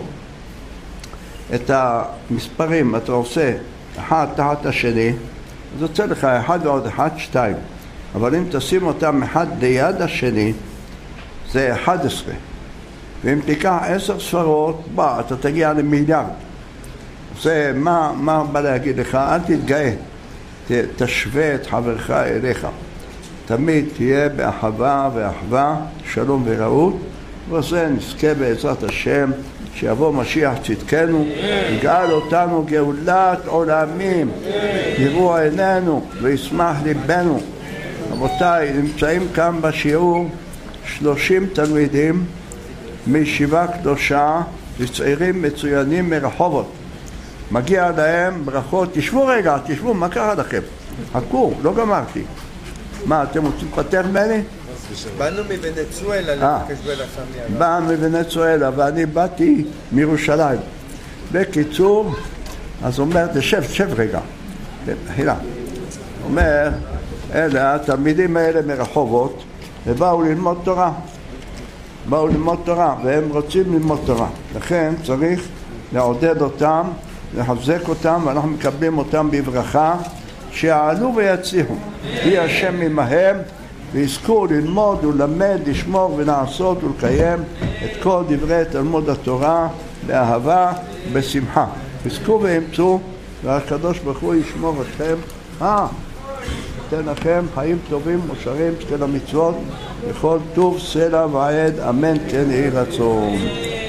Speaker 1: את המספרים, אתה עושה אחד תחת השני, אז יוצא לך אחד ועוד אחד, שתיים. אבל אם תשים אותם אחד ליד השני, זה אחד עשרה. ואם תיקח עשר ספרות, בא, אתה תגיע למיליארד. זה מה, מה בא להגיד לך? אל תתגאה. ת, תשווה את חברך אליך. תמיד תהיה באחווה ואחווה, שלום ורעות, וזה נזכה בעזרת השם, שיבוא משיח צדקנו, יגאל אותנו גאולת עולמים, יראו עינינו וישמח ליבנו. רבותיי, נמצאים כאן בשיעור שלושים תלמידים מישיבה קדושה וצעירים מצוינים מרחובות. מגיע להם ברכות. תשבו רגע, תשבו, מה קרה לכם? חכו, לא גמרתי. מה, אתם רוצים לפטר ממני?
Speaker 3: באנו מוונצואלה לבקש בלחם יאללה.
Speaker 1: באנו מוונצואלה ואני באתי מירושלים. בקיצור, אז אומר, תשב, תשב רגע, חילה. אומר, אלה, התלמידים האלה מרחובות, ובאו ללמוד תורה. באו ללמוד תורה, והם רוצים ללמוד תורה. לכן צריך לעודד אותם, לחזק אותם, ואנחנו מקבלים אותם בברכה, שיעלו ויצליחו. יהי השם עמהם, ויזכו ללמוד ולמד, לשמור ולעשות ולקיים את כל דברי תלמוד התורה באהבה ובשמחה. יזכו וימצאו, והקדוש ברוך הוא ישמור אתכם. אה, ייתן לכם חיים טובים ומאושרים של המצוות, בכל טוב סלע ועד, אמן כן יהי רצון.